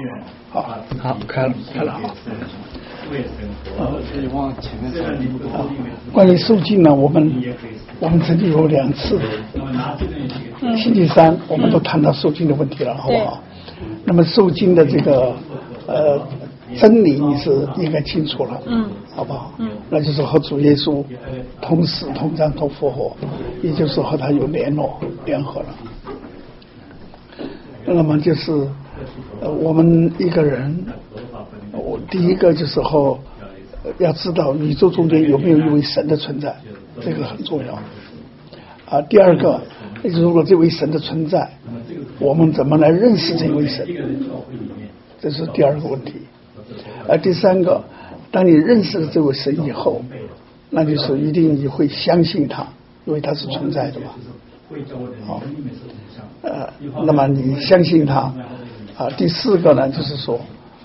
好，开了。 可以往前面走。 关于受尽呢，我们曾经有2次，星期三我们都谈到受尽的问题了，好不好？那么受尽的这个真理你是应该清楚了，好不好？那就是和主耶稣同死同葬同复活，也就是和他有联合了。那么就是我们一个人，第一个就是要知道宇宙中间有没有一位神的存在，这个很重要。第二个，如果这位神的存在，我们怎么来认识这位神？这是第二个问题。第三个，当你认识了这位神以后，那就是一定你会相信他，因为他是存在的嘛。好，那么你相信他第四个呢，就是说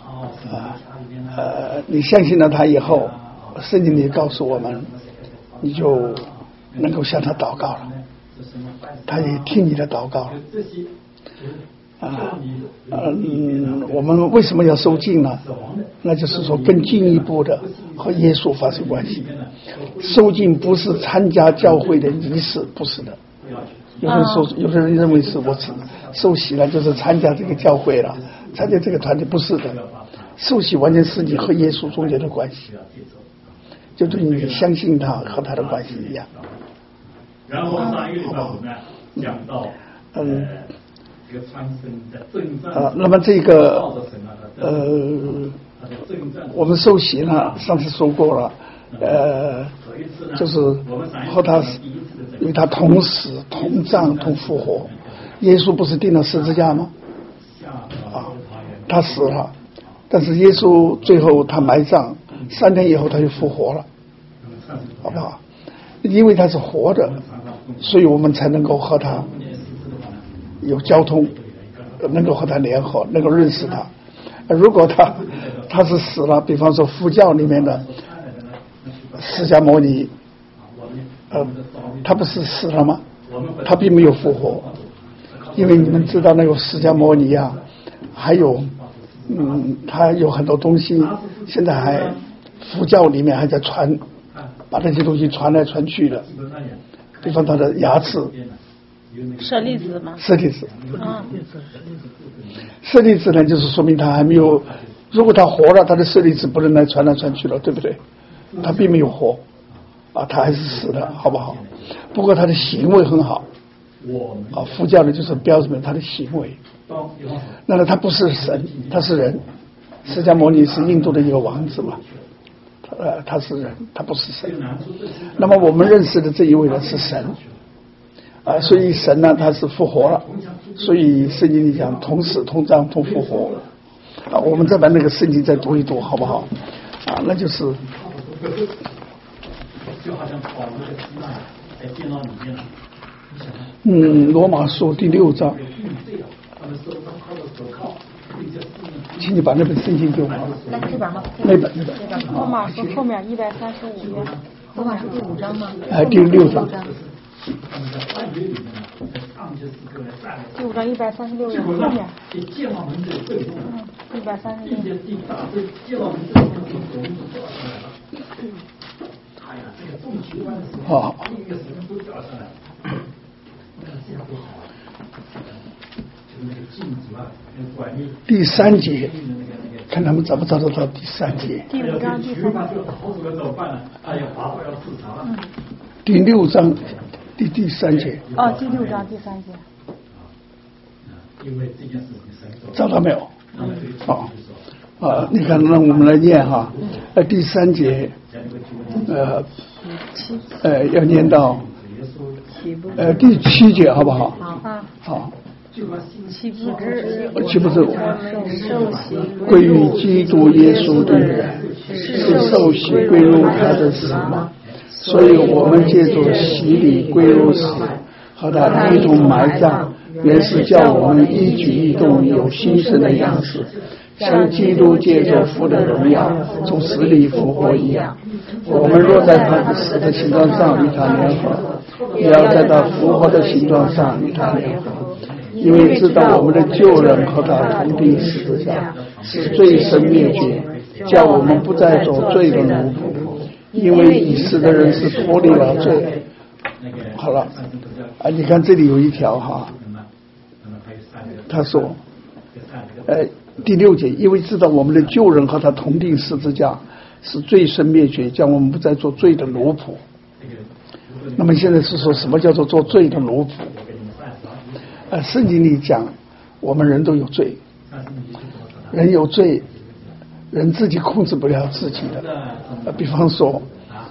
你相信了他以后，圣经里告诉我们，你就能够向他祷告了，他也听你的祷告了。我们为什么要受尽呢？那就是说更进一步的和耶稣发生关系。受尽不是参加教会的仪式，不是的。有的人认为是我受洗了就是参加这个教会了，参加这个团体，不是的。受洗完全是你和耶稣中间的关系，就对你相信他和他的关系一样。 然后上一个礼拜我们讲到这个穿身的征战那么这个我们受洗呢，上次说过了，就是和他，因为他同死同葬同复活。耶稣不是钉了十字架吗？他死了，但是耶稣最后他埋葬，3天以后他就复活了，好不好？因为他是活的，所以我们才能够和他有交通，能够和他联合，能够认识他。如果他是死了，比方说佛教里面的释迦牟尼，他不是死了吗？他并没有复活，因为你们知道那个释迦牟尼还有他有很多东西，现在还佛教里面还在传，把那些东西传来传去的，比方他的牙齿。 舍利子吗？ 舍利子。舍利子呢，就是说明他还没有，如果他活了，他的舍利子不能来传来传去了，对不对？他并没有活他还是死的，好不好？不过他的行为很好佛教呢就是标准他的行为。那么他不是神，他是人。释迦牟尼是印度的一个王子嘛，他是人，他不是神。那么我们认识的这一位呢是神所以神呢他是复活了，所以圣经里讲同死同葬同复活我们再把那个圣经再读一读好不好那就是就好像保罗的希腊在电脑里面罗马书第6章，请你把那本圣经给我。 那这本吗？ 那本。 罗马书后面135页。罗马书第5章吗？ 第6章。 第5章136页后面。 好。第3节，看他们找不找得到第3节。 第5章第3节。 第6章第3节。 第6章第3节。 找到没有？你看，让我们来念哈。第3节，要念到第7节，好不好？好。岂不知归于基督耶稣的人是受洗归入他的死吗？所以我们借着洗礼归入死，和他一同埋葬，原是叫我们一举一动有新生的样式，像基督借着父的荣耀从死里复活一样。我们若在他死的形状上与他联合，也要在他复活的形状上与他联合。 因为知道我们的旧人和他同定十字架，使罪身灭绝，叫我们不再做罪的奴仆。因为已死的人是脱离了罪。好了，你看这里有一条哈，他说，第6节，因为知道我们的旧人和他同定十字架，使罪身灭绝，叫我们不再做罪的奴仆。那么现在是说什么叫做做罪的奴仆？圣经里讲，我们人都有罪，人有罪，人自己控制不了自己的。比方说，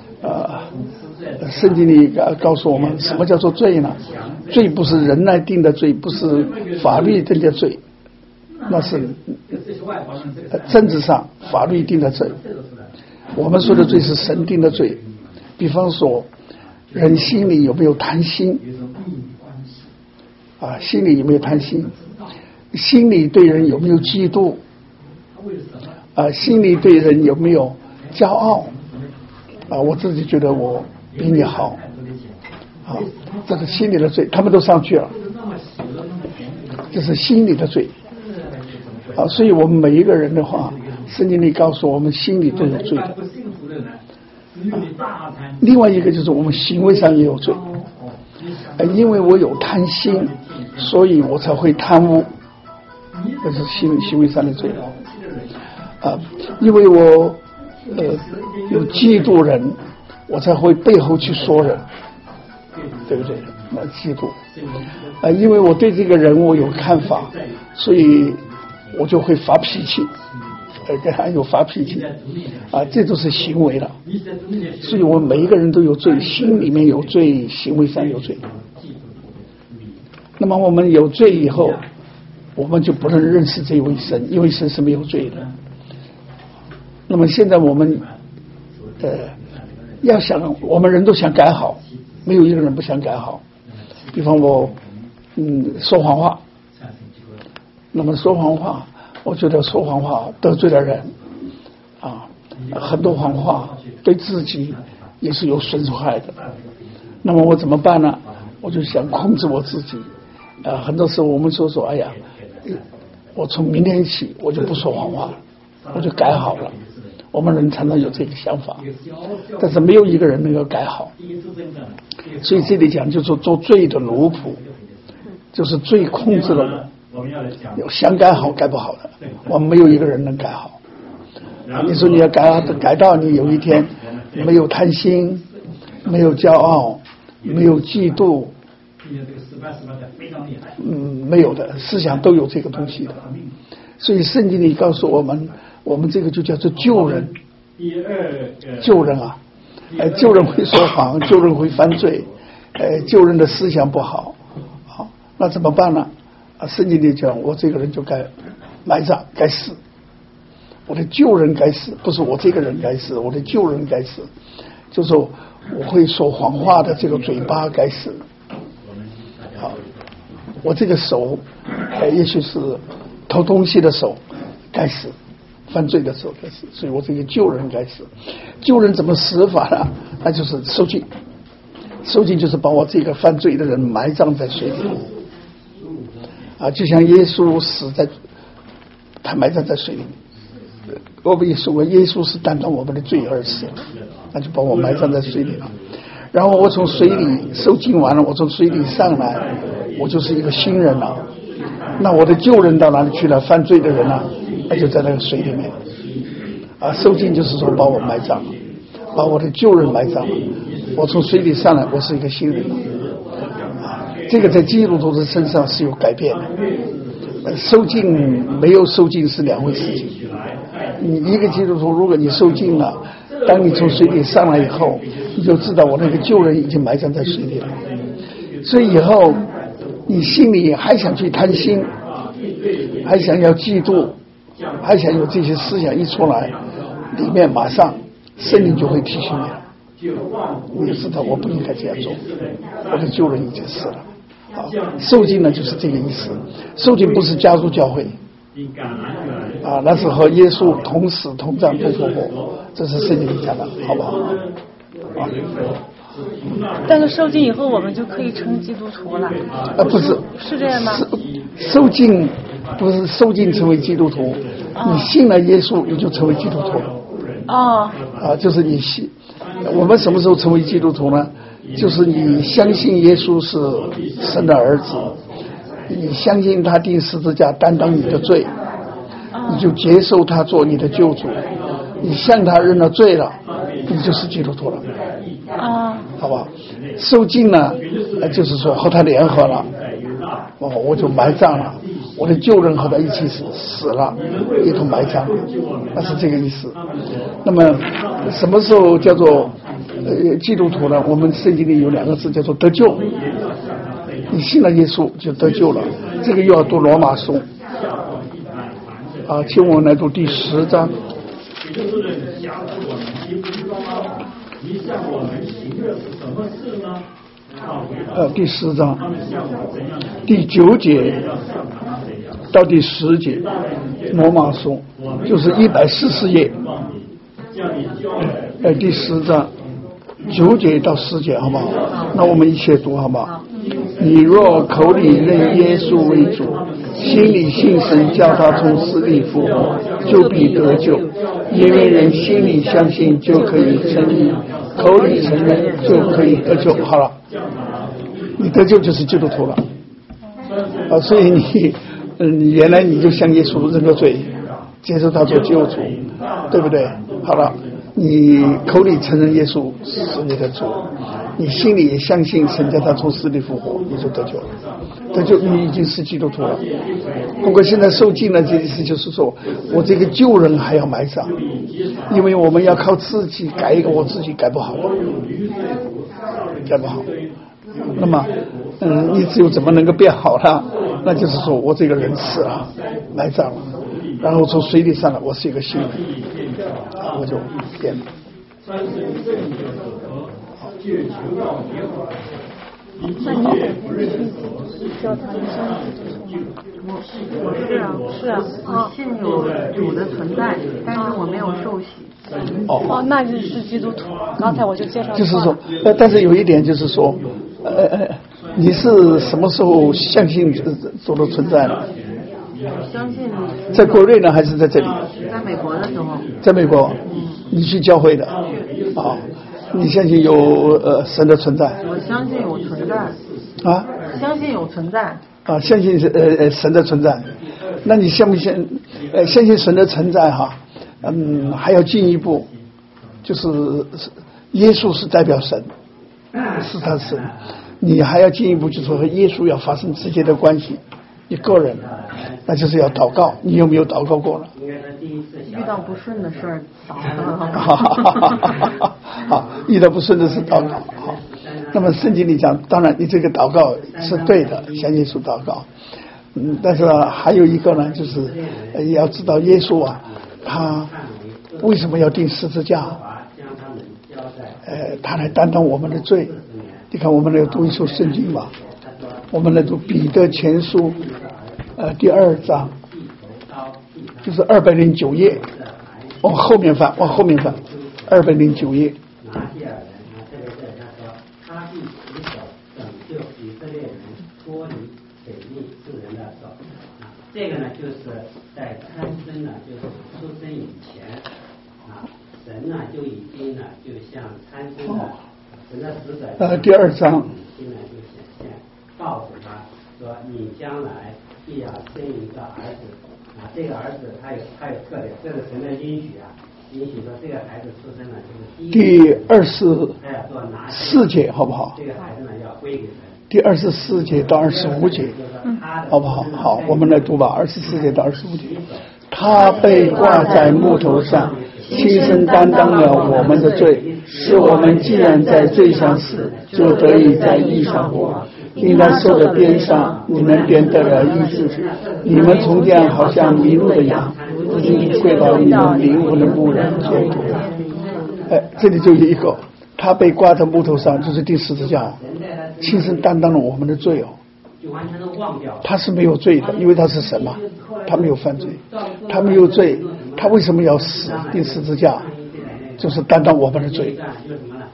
圣经里告诉我们，什么叫做罪呢？罪不是人来定的罪，不是法律定的罪，那是政治上法律定的罪。我们说的罪是神定的罪。比方说，人心里有没有贪心？心里有没有贪心？心里对人有没有嫉妒？心里对人有没有骄傲？我自己觉得我比你好，这是心里的罪，他们都上去了，这是心里的罪。所以我们每一个人的话，圣经里告诉我们心里都有罪的。另外一个就是我们行为上也有罪，因为我有贪心，所以我才会贪污，这是行为上的罪。因为我有嫉妒人，我才会背后去说人，对不对？那嫉妒。因为我对这个人我有看法，所以我就会发脾气，跟他有发脾气，这都是行为了。所以我们每一个人都有罪，心里面有罪，行为上有罪。那么我们有罪以后，我们就不能认识这位神，因为神是没有罪的。那么现在我们要想，我们人都想改好，没有一个人不想改好。比方我说谎话，那么说谎话，我觉得说谎话得罪了人很多谎话对自己也是有损害的。那么我怎么办呢？我就想控制我自己。很多时候我们说哎呀，我从明天起我就不说谎话了，我就改好了。我们人常常有这个想法，但是没有一个人能够改好。所以这里讲就是做罪的奴仆，就是罪控制了我，想改好改不好的，我们没有一个人能改好。你说你要改到你有一天没有贪心，没有骄傲，没有嫉妒，没有的，思想都有这个东西的。所以圣经里告诉我们，我们这个就叫做救人。救人救人会说谎，救人会犯罪，救人的思想不好，那怎么办呢？圣经里讲，我这个人就该埋葬，该死。我的救人该死，不是我这个人该死，我的救人该死，就是我会说谎话的这个嘴巴该死。我这个手，也许是偷东西的手该死，犯罪的手该死，所以我这个救人该死。救人怎么死法呢？那就是收尽，收尽就是把我这个犯罪的人埋葬在水里。就像耶稣死在，他埋葬在水里。我们也说过，耶稣是担当我们的罪而死，那就把我埋葬在水里了。然后我从水里收尽完了，我从水里上来，我就是一个新人了。那我的旧人到哪里去了？犯罪的人呢？那就在那个水里面。收尽就是说把我埋葬了，把我的旧人埋葬了。我从水里上来，我是一个新人了。这个在基督徒的身上是有改变的。收尽没有收尽是两回事情。你一个基督徒，如果你受尽了，当你从水里上来以后，你就知道我那个旧人已经埋葬在水里了。所以以后你心里还想去贪心，还想要嫉妒，还想有这些思想一出来，里面马上圣灵就会提醒你了，你就知道我不应该这样做，我的旧人已经死了。受尽呢就是这个意思。受尽不是加入教会那是和耶稣同死同葬同复活，这是圣经里讲的，好不好？ 但是受浸以后，我们就可以成基督徒了。 不是， 是这样吗？ 受浸不是受浸成为基督徒，你信了耶稣，你就成为基督徒了。 哦。 就是你信。我们什么时候成为基督徒呢？就是你相信耶稣是神的儿子，你相信他钉十字架担当你的罪，你就接受他做你的救主，你向他认了罪了，你就是基督徒了。好吧，受浸呢，就是说和他联合了，我就埋葬了，我的旧人和他一起死了，一同埋葬了，那是这个意思。那么什么时候叫做基督徒呢？我们圣经里有2个字叫做得救，你信了耶稣就得救了。这个又要读罗马书请我们来读第10章。你向我们行的是什么事呢？第10章第9节到第10节，罗马书就是144页。第10章9节到10节，好不好？那我们一起读，好不好？你若口里认耶稣为主，心里信神叫他从死里复活，就必得救。因为人心里相信就可以称义，口里承认就可以得救。好了，你得救就是基督徒了。所以你原来你就向耶稣认个罪，接受他做救主，对不对？好了，你口里承认耶稣是你的主，你心里也相信神叫他从死里复活，你就得救了。得救，你已经是基督徒了。不过现在受浸了，这意思就是说我这个旧人还要埋葬，因为我们要靠自己改一个我自己改不好，那么你只有怎么能够变好了？那就是说我这个人死了，埋葬了，然后从水里上来，我是一个新人，我就变了。 那你得叫他一声是啊， 信有主的存在，但是我没有受洗。 那就是基督徒。刚才我就介绍就是说，但是有一点就是说，你是什么时候相信主的存在呢？ 相信在国内呢，还是在这里？ 在美国的时候。 在美国，你去教会的你相信有神的存在？ 我相信有存在。相信有存在。 相信神的存在。那你相不相信神的存在还要进一步，就是耶稣是代表神，是他神，你还要进一步，就是和耶稣要发生直接的关系，你个人，那就是要祷告。你有没有祷告过了？ 遇到不顺的事儿祷告。好，遇到不顺的事祷告。好，那么圣经里讲，当然你这个祷告是对的，向耶稣祷告。但是还有一个呢，就是要知道耶稣他为什么要钉十字架？他来担当我们的罪。你看，我们来读一首圣经吧，我们来读彼得前书第2章，就是209页，往后面翻，209页。 这个呢，就是在参孙呢，就是出生以前神呢就已经呢，就像参孙呢，神的使者第2章， 就显现，告诉他说，你将来必要生一个儿子这个儿子他有特点，这是神的应许允许说这个孩子出生了就是第24节，好不好？ 这个孩子呢要归给神。 第24节到25节，好不好？好，我们来读吧。24节到25节，他被挂在木头上，亲身担当了我们的罪，使我们既然在罪上死，就得以在义上活。因他受的鞭伤，你们便得了医治。你们从前好像迷路的羊，如今归到你们灵魂的牧人监督。这里就有一个，他被挂在木头上，就是钉十字架，亲身担当了我们的罪他是没有罪的，因为他是神嘛，他没有犯罪，他没有罪，他为什么要死钉十字架？就是担当我们的罪。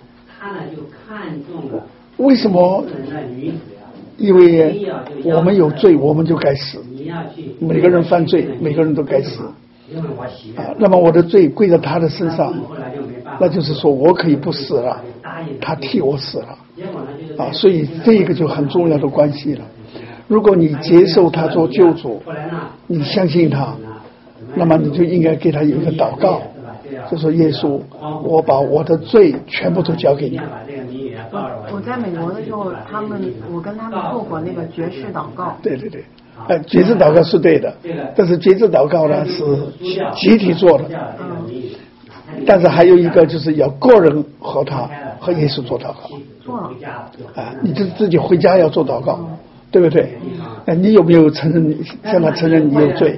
他呢就看中了为什么？因为我们有罪，我们就该死。每个人犯罪，每个人都该死。那么我的罪归在他的身上，那就是说我可以不死了，他替我死了。所以这个就很重要的关系了。如果你接受他做救主，你相信他，那么你就应该给他一个祷告，就说耶稣，我把我的罪全部都交给你。 我在美国的时候，我跟他们做过那个决志祷告。 对，决志祷告是对的，但是决志祷告呢是集体做的，但是还有一个就是要个人和耶稣做祷告。 做了。 你自己回家要做祷告，对不对？你有没有向他承认你有罪？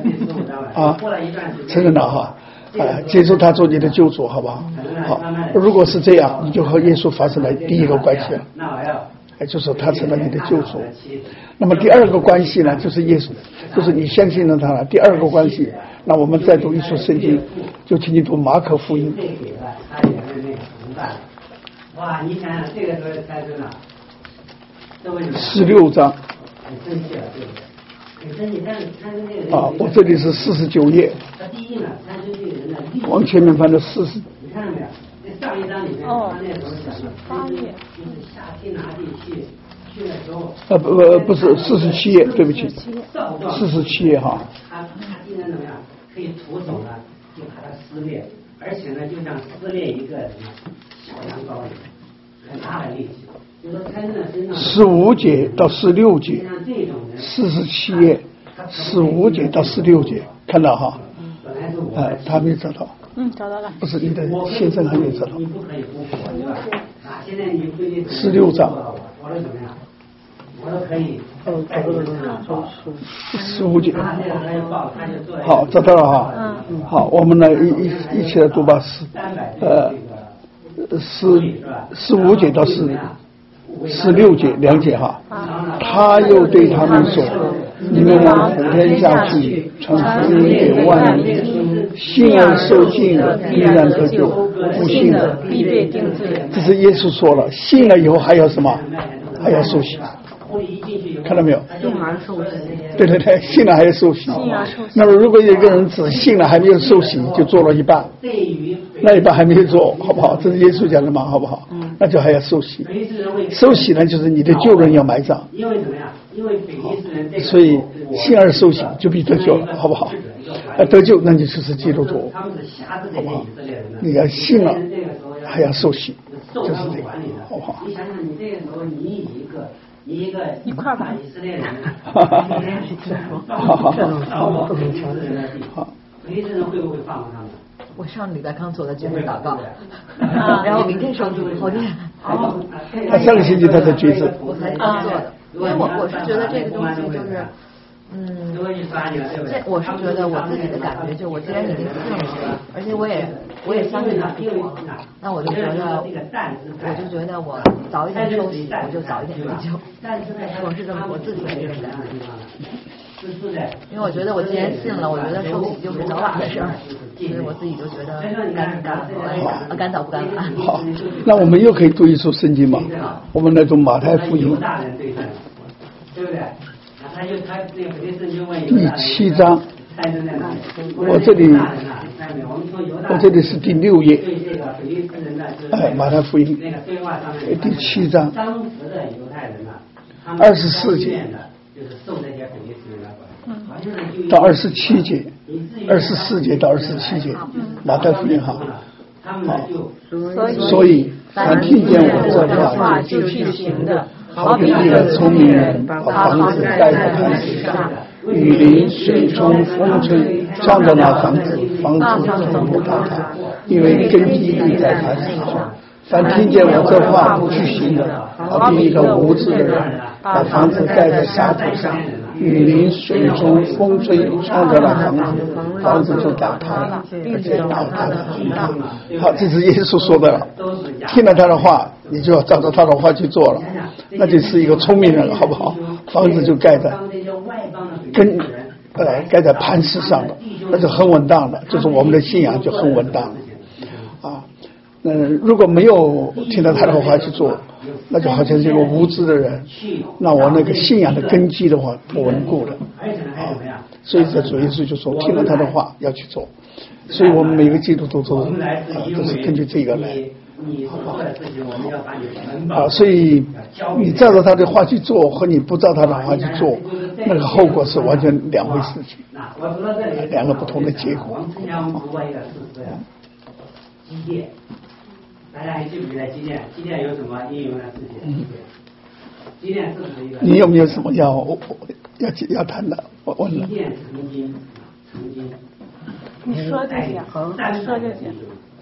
承认了哈。接受他做你的救主，好不好？好，如果是这样，你就和耶稣发生了第一个关系了，就是他成了你的救主。那么第二个关系呢，就是耶稣，就是你相信了他了。第二个关系，那我们再读一处圣经，就请你读马可福音。 哇，你想想这个时候才真的 16章。我这里是49页。往前面翻到40。 你看到没有？那上一章里面，他那时候讲的8页，就是下天拿地去的时候。 不是47页，对不起，47页哈。 他竟然怎么样？可以徒手呢，就把它撕裂，而且呢，就像撕裂一个小羊羔一样，很大的力气。 15节到16节，47页15节到16节，看到哈？他没找到。 找到了。 不是你的先生还没找到。16章。15节。好，找到了哈。好，我们来一起来读吧。15节到16节2节哈。他又对他们说：“你们往普天下去，传福音给万民。信而受尽的必然得救，不信的必被定罪。”这是耶稣说了，信了以后还要什么？还要受洗。看到没有？ 信而受洗。 对，信了还要受洗。那么如果有一个人只信了还没有受洗，就做了一半，那一半还没有做，好不好？这是耶稣讲的嘛，好不好？那就还要受洗。受洗呢，就是你的旧人要埋葬。因为怎么样？因为所以信而受洗就必得救了，好不好？得救那你就是基督徒，好不好？你要信了还要受洗，就是这个，好不好？ 你想想，你这个时候你一块把以色列人，以色列人会不会放过他们？ 我上礼拜刚做的决志祷告，然后明天收主后天。 他上个星期他才决志， 我才刚做的，因为我是觉得这个东西就是。我是觉得我自己的感觉，就我既然已经信了，而且我也相信他复活了，那我就觉得我早一点受洗，我就早一点得救。我是这么我自己是这么想的，因为我觉得我既然信了，我觉得受洗就是早晚的事儿，所以我自己就觉得赶早不赶晚。 好，那我们又可以读一处圣经嘛？我们来读马太福音， 对不对？ 第7章，我这里是第6页，马太福音第7章24节到27节，24节到27节，马太福音哈。好，所以凡听见我这话就去行的，好比一个聪明人把房子盖在磐石上，雨淋、水冲、风吹，撞着那房子就不倒塌，因为根基立在磐石上。凡听见我这话不去行的，好比一个无知的人把房子盖在沙土上，雨淋、水冲、风吹，撞着那房子就倒塌了，而且倒塌的很大。好，这是耶稣说的了。听了他的话，你就要照着他的话去做了，那就是一个聪明人了，好不好？房子就盖在盖在磐石上的，那就很稳当的，就是我们的信仰就很稳当的啊。 如果没有听到他的话去做，那就好像是一个无知的人，那我那个信仰的根基的话不稳固的所以这主耶稣就说听了他的话要去做，所以我们每个基督徒都是根据这个来。所以你照着他的话去做和你不照他的话去做，那个后果是完全两回事情，两个不同的结果。 机电，大家还记不记得机电？机电有什么应用的事情？机电是不是一个？ 你有没有什么要谈的？我问了。 机电曾经。 你说这些，说这些。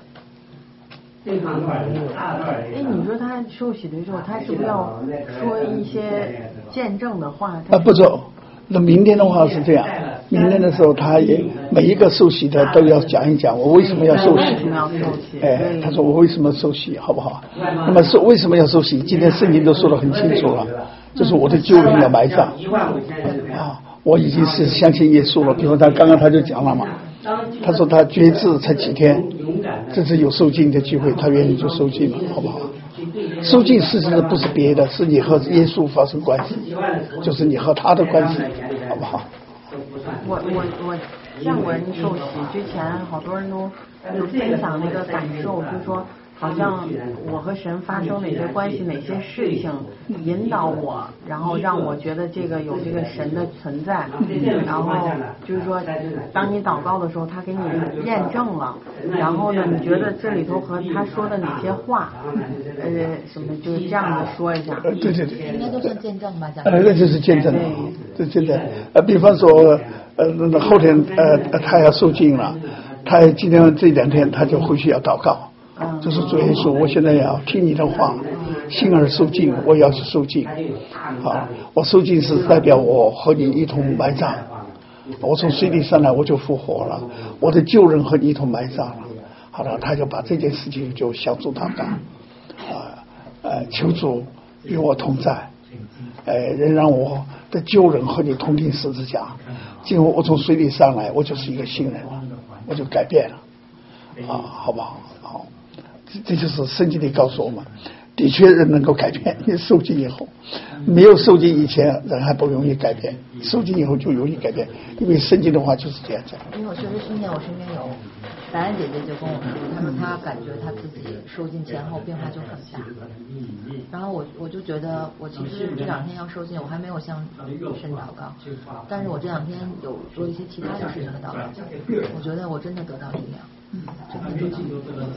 你说他受洗的时候，他是不是要说一些见证的话？ 不走。那明天的话是这样，明天的时候他也每一个受洗的都要讲一讲我为什么要受洗。他说我为什么受洗，好不好？那么为什么要受洗？今天圣经都说得很清楚了，就是我的旧人要埋葬我已经是相信耶稣了。比如他刚刚他就讲了嘛，他说他决志才几天，这次有受浸的机会，他愿意就受浸了，好不好？受浸事实上不是别的，是你和耶稣发生关系，就是你和他的关系，好不好？ 我见过人受洗之前，好多人都有分享那个感受，就是说好像我和神发生哪些关系，哪些事情引导我，然后让我觉得这个有这个神的存在，然后就是说当你祷告的时候他给你验证了，然后呢你觉得这里头和他说的哪些话什么就是这样的说一下。 对应该都算见证吧， 那就是见证，这见证。比方说后天他要受浸了，他今天这2天他就回去要祷告，就是主耶稣，我现在要听你的话，信而受浸，我要去受浸。我受浸是代表我和你一同埋葬，我从水里上来我就复活了，我的旧人和你一同埋葬了。好了，他就把这件事情就向主祷告，求主与我同在，仍让我的旧人和你同钉十字架。今后我从水里上来，我就是一个新人了，我就改变了，好不好？好，这就是圣经里告诉我们，的确人能够改变。你受浸以后，没有受浸以前人还不容易改变，受浸以后就容易改变，因为圣经的话就是这样讲。 因为我确实今天我身边有白安姐姐就跟我说，她说她感觉她自己受浸前后变化就很大，然后我就觉得我其实这2天要受浸，我还没有向神祷告，但是我这2天有做一些其他的事情的祷告，我觉得我真的得到力量，真的得到力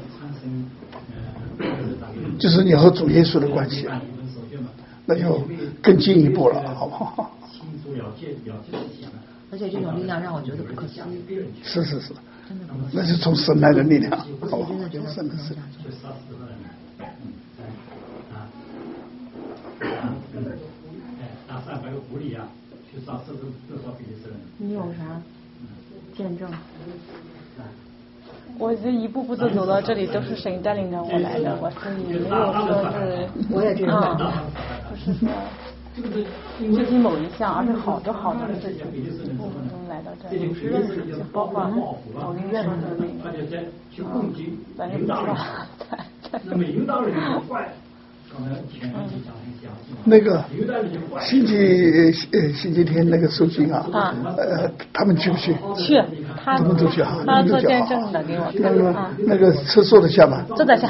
量。 就是你和主耶稣的关系，那就更进一步了，好不好？ 而且这种力量让我觉得不可思议。 是，那是从神来的力量，好吧？ 真的觉得神的事。 拿300个狐狸啊，去杀多少比利时人？ 你有啥见证？我这一步步都走到这里，都是神带领着我来的，我是没有说是， 我也这样不是说最近某一项，而是好多事情，一步步都来到这里，包括某一任的那个，咱就不知道。 那么领导人就坏。 那个星期天那个受浸他们去不去？ 去，他们都去啊。 他做见证的给我看。 那个车坐得下吗？ 坐得下。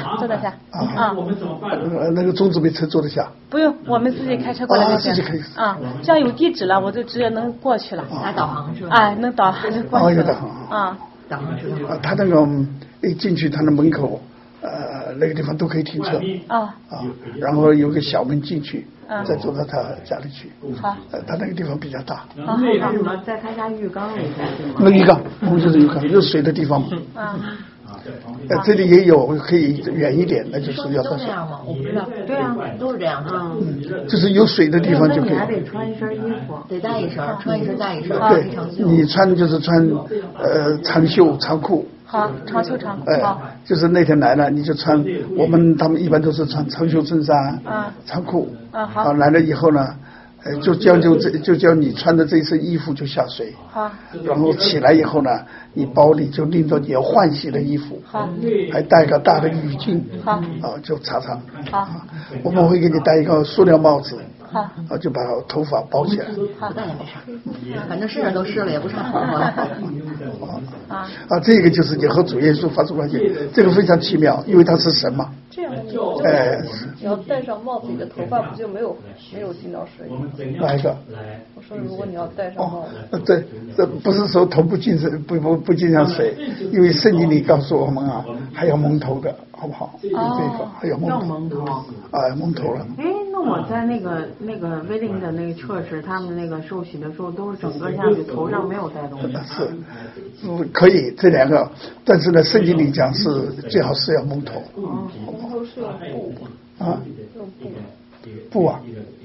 那个粽子没车坐得下？ 不用，我们自己开车过来就行。 自己可以。 这样有地址了，我就直接能过去了。 拿导航是吧？ 能导航就过去了。 有导航。 导航是吧？ 他那个一进去，他的门口。那个地方都可以停车然后有个小门进去，再走到他家里去。 好， 他那个地方比较大。 什么在他家浴缸里头？ 那浴缸，我们就是浴缸，有水的地方嘛。这里也有可以远一点，那就是要到水。 我不知道，对啊，都是这样的。 就是有水的地方就可以。 你还得穿一身衣服，得带一身，穿一身带一身。 对，你穿就是穿长袖长裤。 好，长袖长裤。 就是那天来了，你就穿他们一般都是穿长袖衬衫、长裤。 好。 来了以后呢， 就叫你穿的这身衣服就下水， 好， 然后起来以后呢，你包里就拎着你要换洗的衣服， 好， 还带个大的浴巾， 好， 就擦擦， 好， 我们会给你戴一个塑料帽子， 好， 就把头发包起来， 好，那也没事，反正身上都湿了，也不差黄了。 这个就是你和主耶稣发生关系，这个非常奇妙，因为他是神嘛。 这样你要戴上帽子，你的头发不就没有进到水？ 哪一个？ 我说如果你要戴上帽子， 对，这不是说头不进水，不进上水，因为圣经里告诉我们啊，还要蒙头的，好不好？这个还要蒙头蒙头了。 哎，那我在那个威灵的那个church，他们那个受洗的时候都是整个下去，头上没有带东西。 是，可以这两个，但是呢，圣经里讲是最好是要蒙头。 蒙头是用布啊？ 用布啊？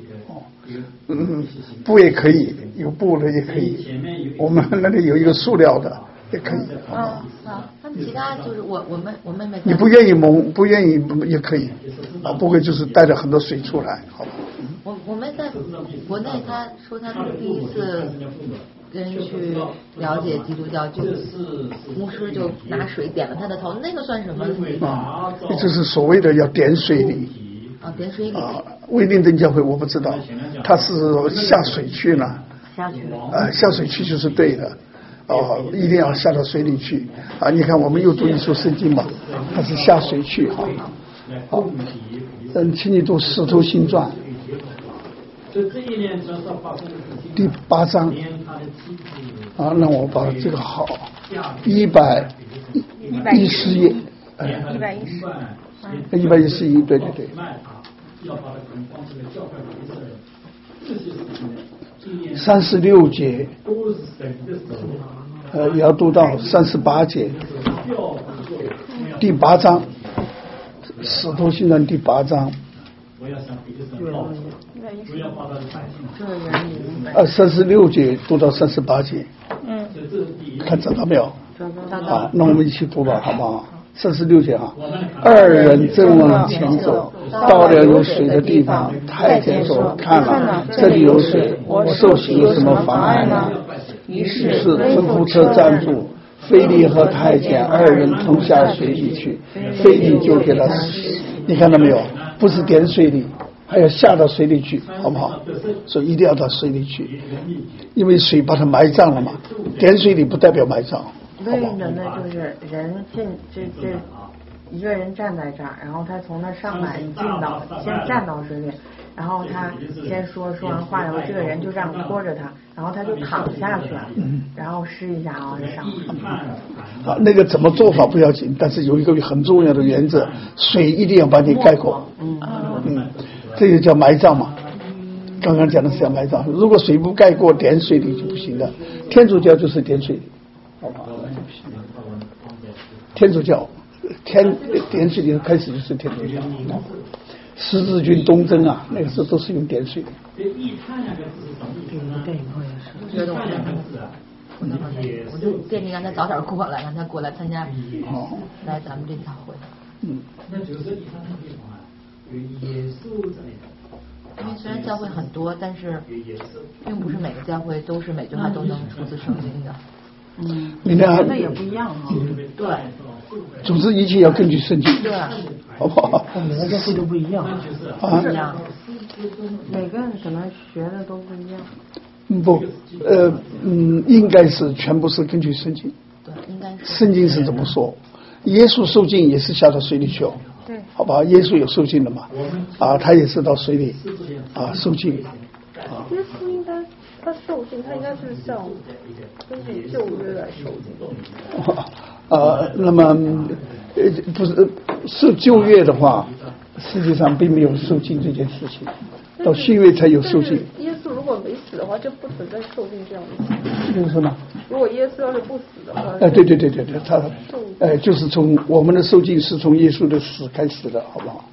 布也可以，有布的也可以。我们那里有一个塑料的也可以。 他们其他就是我妹妹。 你不愿意蒙，不愿意也可以，不会就是带着很多水出来，好吧？ 我们在国内，他说他是第一次跟人去了解基督教，就是牧师就拿水点了他的头，那个算什么？ 就是所谓的要点水礼。 点水礼。 威灵顿教会我不知道，他是下水去呢。下水去就是对的。一定要下到水里去你看我们又读一书圣经嘛，它是下水去请你读《使徒行传》第8章让我把这个好111页111对36节也要读到38节第8章使徒行传第8章36节读到38节看找到没有那我们一起读吧好不好36节二人正往前走，到了有水的地方，太监说：“看了，这里有水，我受洗有什么妨碍呢？”于是吩咐车站住，腓利和太监2人同下水里去，腓利就给他洗。你看到没有？不是点水里，还要下到水里去，好不好？所以一定要到水里去，因为水把它埋葬了嘛。点水里不代表埋葬。 对的，那就是人进这一个人站在这儿，然后他从那上来先站到水里，然后他先说完话，然后这个人就这样拖着他，然后他就躺下去了，然后试一下上来。 那个怎么做法不要紧，但是有一个很重要的原则，水一定要把你盖过。这个叫埋葬嘛。刚刚讲的是要埋葬，如果水不盖过点水里就不行的。天主教就是点水里。好吧，天主教点水里开始就是天主教十字军东征那个时候都是用点水的。 觉得我就建议让他早点过来，让他过来参加来咱们这教会。 那就是第三个地方有耶稣在里头。 因为虽然教会很多，但是并不是每个教会都是每句话都能出自圣经的。 明天那也不一样对， 总之一切要根据圣经， 对， 好不好？ 每个教会都不一样不一样， 每个人可能学的都不一样。 不，应该是全部是根据圣经。 对，应该是。 圣经是怎么说？耶稣受浸也是下到水里去对， 好吧？耶稣有受浸的嘛？他也是到水里受浸。 耶稣应该他受浸，他应该是像根据旧约来受浸。 那么不是旧约的话，世界上并没有受浸这件事情，到新约才有受浸。 耶稣如果没死的话，就不存在受浸这样的事情。 就是什么？ 如果耶稣要是不死的话， 对，他就是从我们的受浸是从耶稣的死开始的，好不好？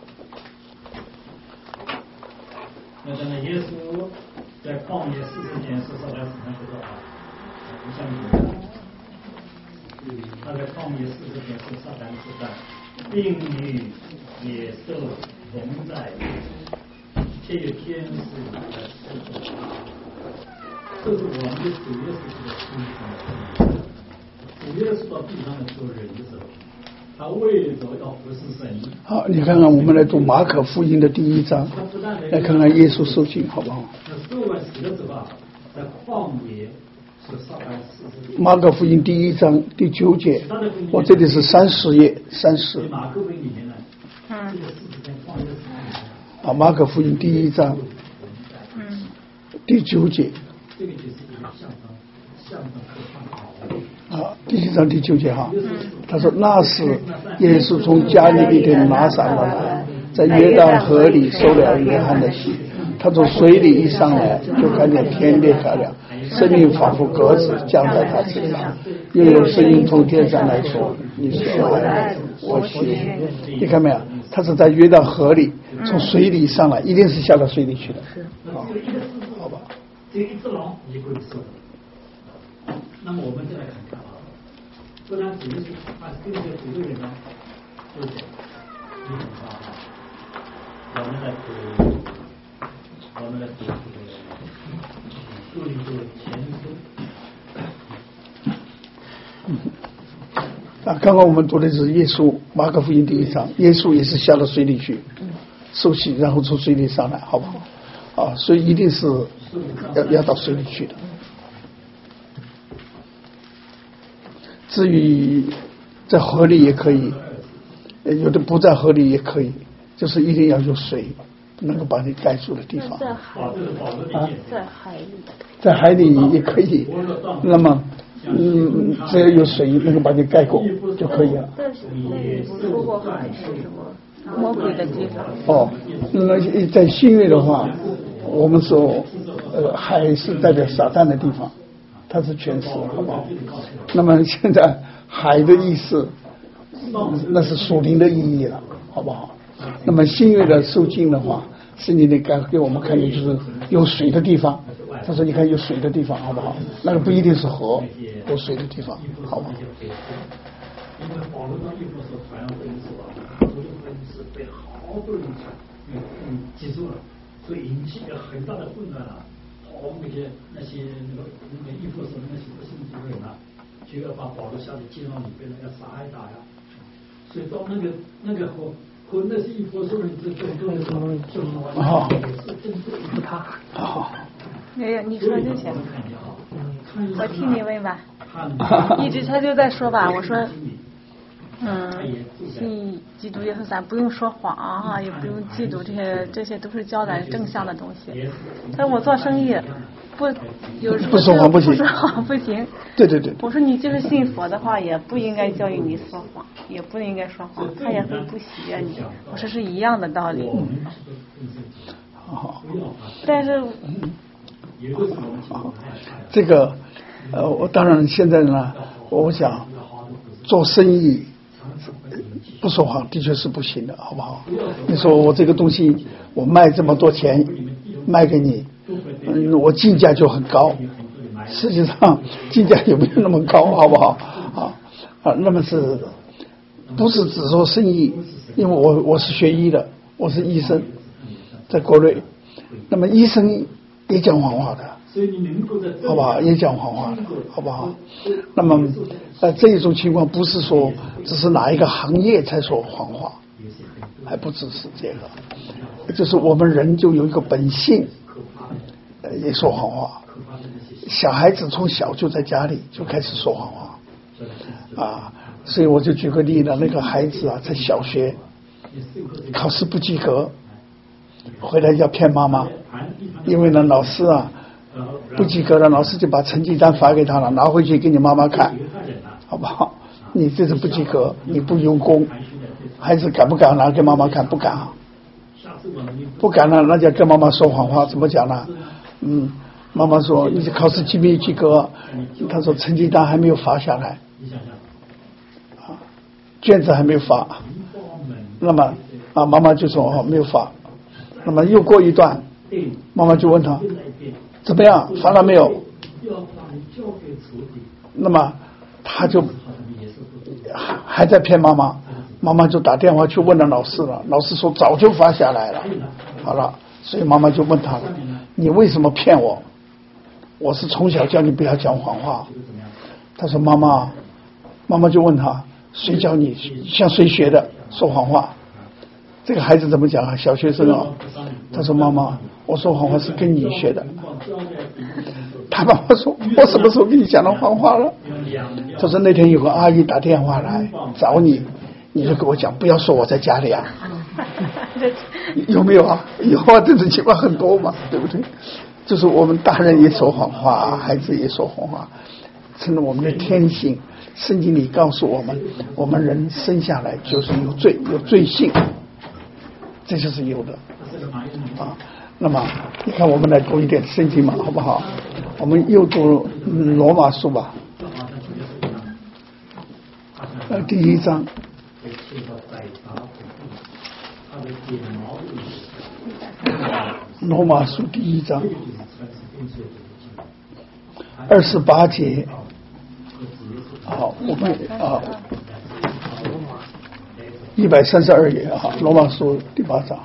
那么耶稣在旷野40年是受到什么多少？不像你们，他在旷野40年是撒旦之战，并与野兽同在。 且有天使来守候他。这是我们的主耶稣的心主耶稣到地上来做人的时候，他为着要服侍神。 好，你看看，我们来读马可福音的第1章，来看看耶稣受尽，好不好？ 那受完死了之后，在旷野是撒旦40 马可福音第1章第9节，我这里是30页30。 马可福音里面呢，这个40天旷野啊，马可福音第1章第9节。 这个就是一个象征可看好。 啊，第7章第9节哈，他说那时耶稣从加利利的拿撒勒来，在约旦河里受了约翰的洗，他从水里一上来，就看见天裂开了，生命仿佛鸽子降在他身上，又有声音从天上来说：“你是我的爱子，我喜悦你。”你看没有？他是在约旦河里从水里上来，一定是下到水里去的。好吧。 这一只狼也会受的。那么我们再来看看啊，不然主要是他跟这个主的人呢，都是你懂吧？我们来读这个哥林多前书。 啊，刚刚我们读的是耶稣，马可福音第1章，耶稣也是下到水里去受洗，然后从水里上来，好不好？啊，所以一定是要到水里去的。至于在河里也可以，有的不在河里也可以，就是一定要有水能够把你盖住的地方。 在海里，在海里， 在海里也可以。那么，只要有水能够把你盖过就可以了。 但是那你不说过海是什么魔鬼的地方？ 哦，那在新约的话，我们说，海是代表撒旦的地方。它是全死，好不好？那么现在海的意思，那是属灵的意义了，好不好？那么新约的受尽的话，圣经里给我们看见就是有水的地方。他说：“你看有水的地方，好不好？那个不一定是河，有水的地方，好不好？” 因为保罗当一夫所传扬福音是吧？福音是被好多人记住了，所以引起了很大的混乱了。那些义父所那些不信主的人啊，就要把保罗下在监牢里边要杀一打呀。所以到那个和那些义父所人之争斗的时候，就好也是针对于他。 好， 没有，你说就行。我替你问吧。一直他就在说吧，我说。信基督耶稣咱不用说谎啊，也不用嫉妒，这些都是教咱正向的东西。但我做生意有时候不说谎不行， 不说谎不行。 对。 我说你就是信佛的话，也不应该教育你说谎，也不应该说谎，他也会不喜悦你。我说是一样的道理。 好。 但是这个我当然现在呢，我想做生意。不说谎的确是不行的，好不好？你说我这个东西我卖这么多钱卖给你，我进价就很高，实际上进价也没有那么高，好不好？那么是不是只做生意？因为我是学医的，我是医生，在国内，那么医生也讲谎话的。好不好？也讲谎话的，好不好？那么这一种情况不是说只是哪一个行业才说谎话，还不只是这个，就是我们人就有一个本性，也说谎话。小孩子从小就在家里就开始说谎话啊，所以我就举个例子，那个孩子啊，在小学考试不及格，回来要骗妈妈，因为呢老师啊。不及格了，老师就把成绩单发给他了，拿回去给你妈妈看，好不好？你这是不及格，你不用功，孩子敢不敢拿给妈妈看？不敢啊，不敢了，那就跟妈妈说谎话，怎么讲呢？妈妈说你考试及没及格？他说成绩单还没有发下来，卷子还没有发，那么妈妈就说没有发，那么又过一段，妈妈就问他。怎么样？发了没有？那么他就还在骗妈妈，妈妈就打电话去问了老师了。老师说早就发下来了。好了， 所以妈妈就问他了：“你为什么骗我？我是从小教你不要讲谎话。”他说：“妈妈就问他：谁教你？向谁学的说谎话？”这个孩子怎么讲啊？小学生啊，他说：“妈妈，我说谎话是跟你学的。”他妈妈说：“我什么时候跟你讲了谎话了？”他说：“那天有个阿姨打电话来找你，你就跟我讲，不要说我在家里啊。”有没有啊？有啊，这种情况很多嘛，对不对？就是我们大人也说谎话，孩子也说谎话，成了我们的天性。圣经里告诉我们，我们人生下来就是有罪，有罪性，这就是有的啊。那么你看，我们来读一点圣经嘛，好不好？我们又读罗马书吧，第1章。罗马书第1章28节。好，我们132页啊，罗马书第8章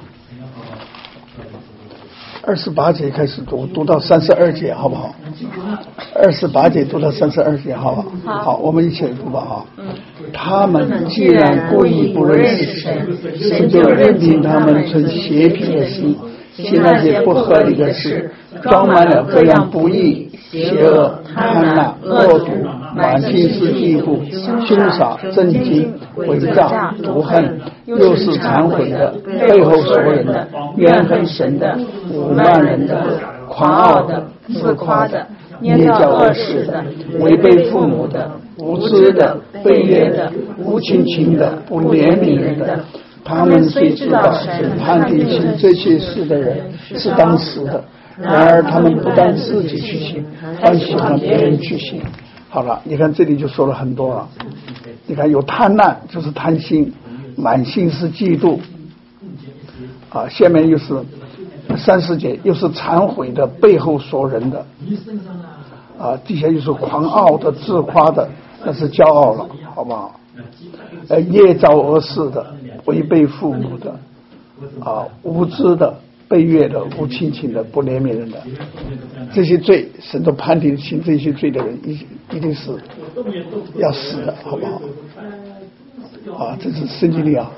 28节开始读到32节，好不好？28节读到32节，好不好？好，我们一起来读吧啊。他们既然故意不认识神，神就任凭他们存邪僻的心，行那些不合理的事，装满了各样不义、邪恶、贪婪、恶毒、满心是嫉妒、凶杀、震惊、诡诈、毒恨，又是忏悔的，背后说人的，怨恨神的，侮慢人的，狂傲的，自夸的，捏造恶事的，违背父母的，无知的，背约的，无亲情的，不怜悯人的。他们虽知道审判地行这些事的人是当时的，然而他们不但自己去行，还喜欢别人去行。好了，你看这里就说了很多了。你看有贪婪，就是贪心；满心是嫉妒。啊，下面又是30节，又是忏悔的，背后说人的。啊，底下又是狂傲的、自夸的，那是骄傲了，好不好？捏造恶事的，违背父母的，无知的，背约的，无亲情的，不怜悯人的，这些罪，神都判定行这些罪的人一定是要死的，好不好？啊，这是圣经里啊，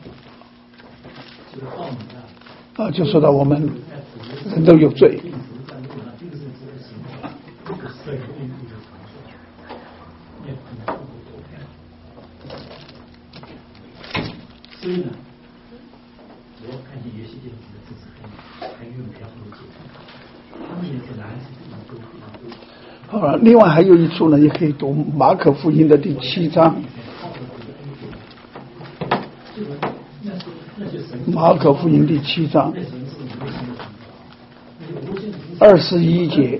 就说到我们人都有罪。 所以呢，我看见有些地方的知识很用比较好的解释，他们也是难是非常多。 好了，另外还有一处呢，也可以读马可福音的第7章。马可福音第7章21节。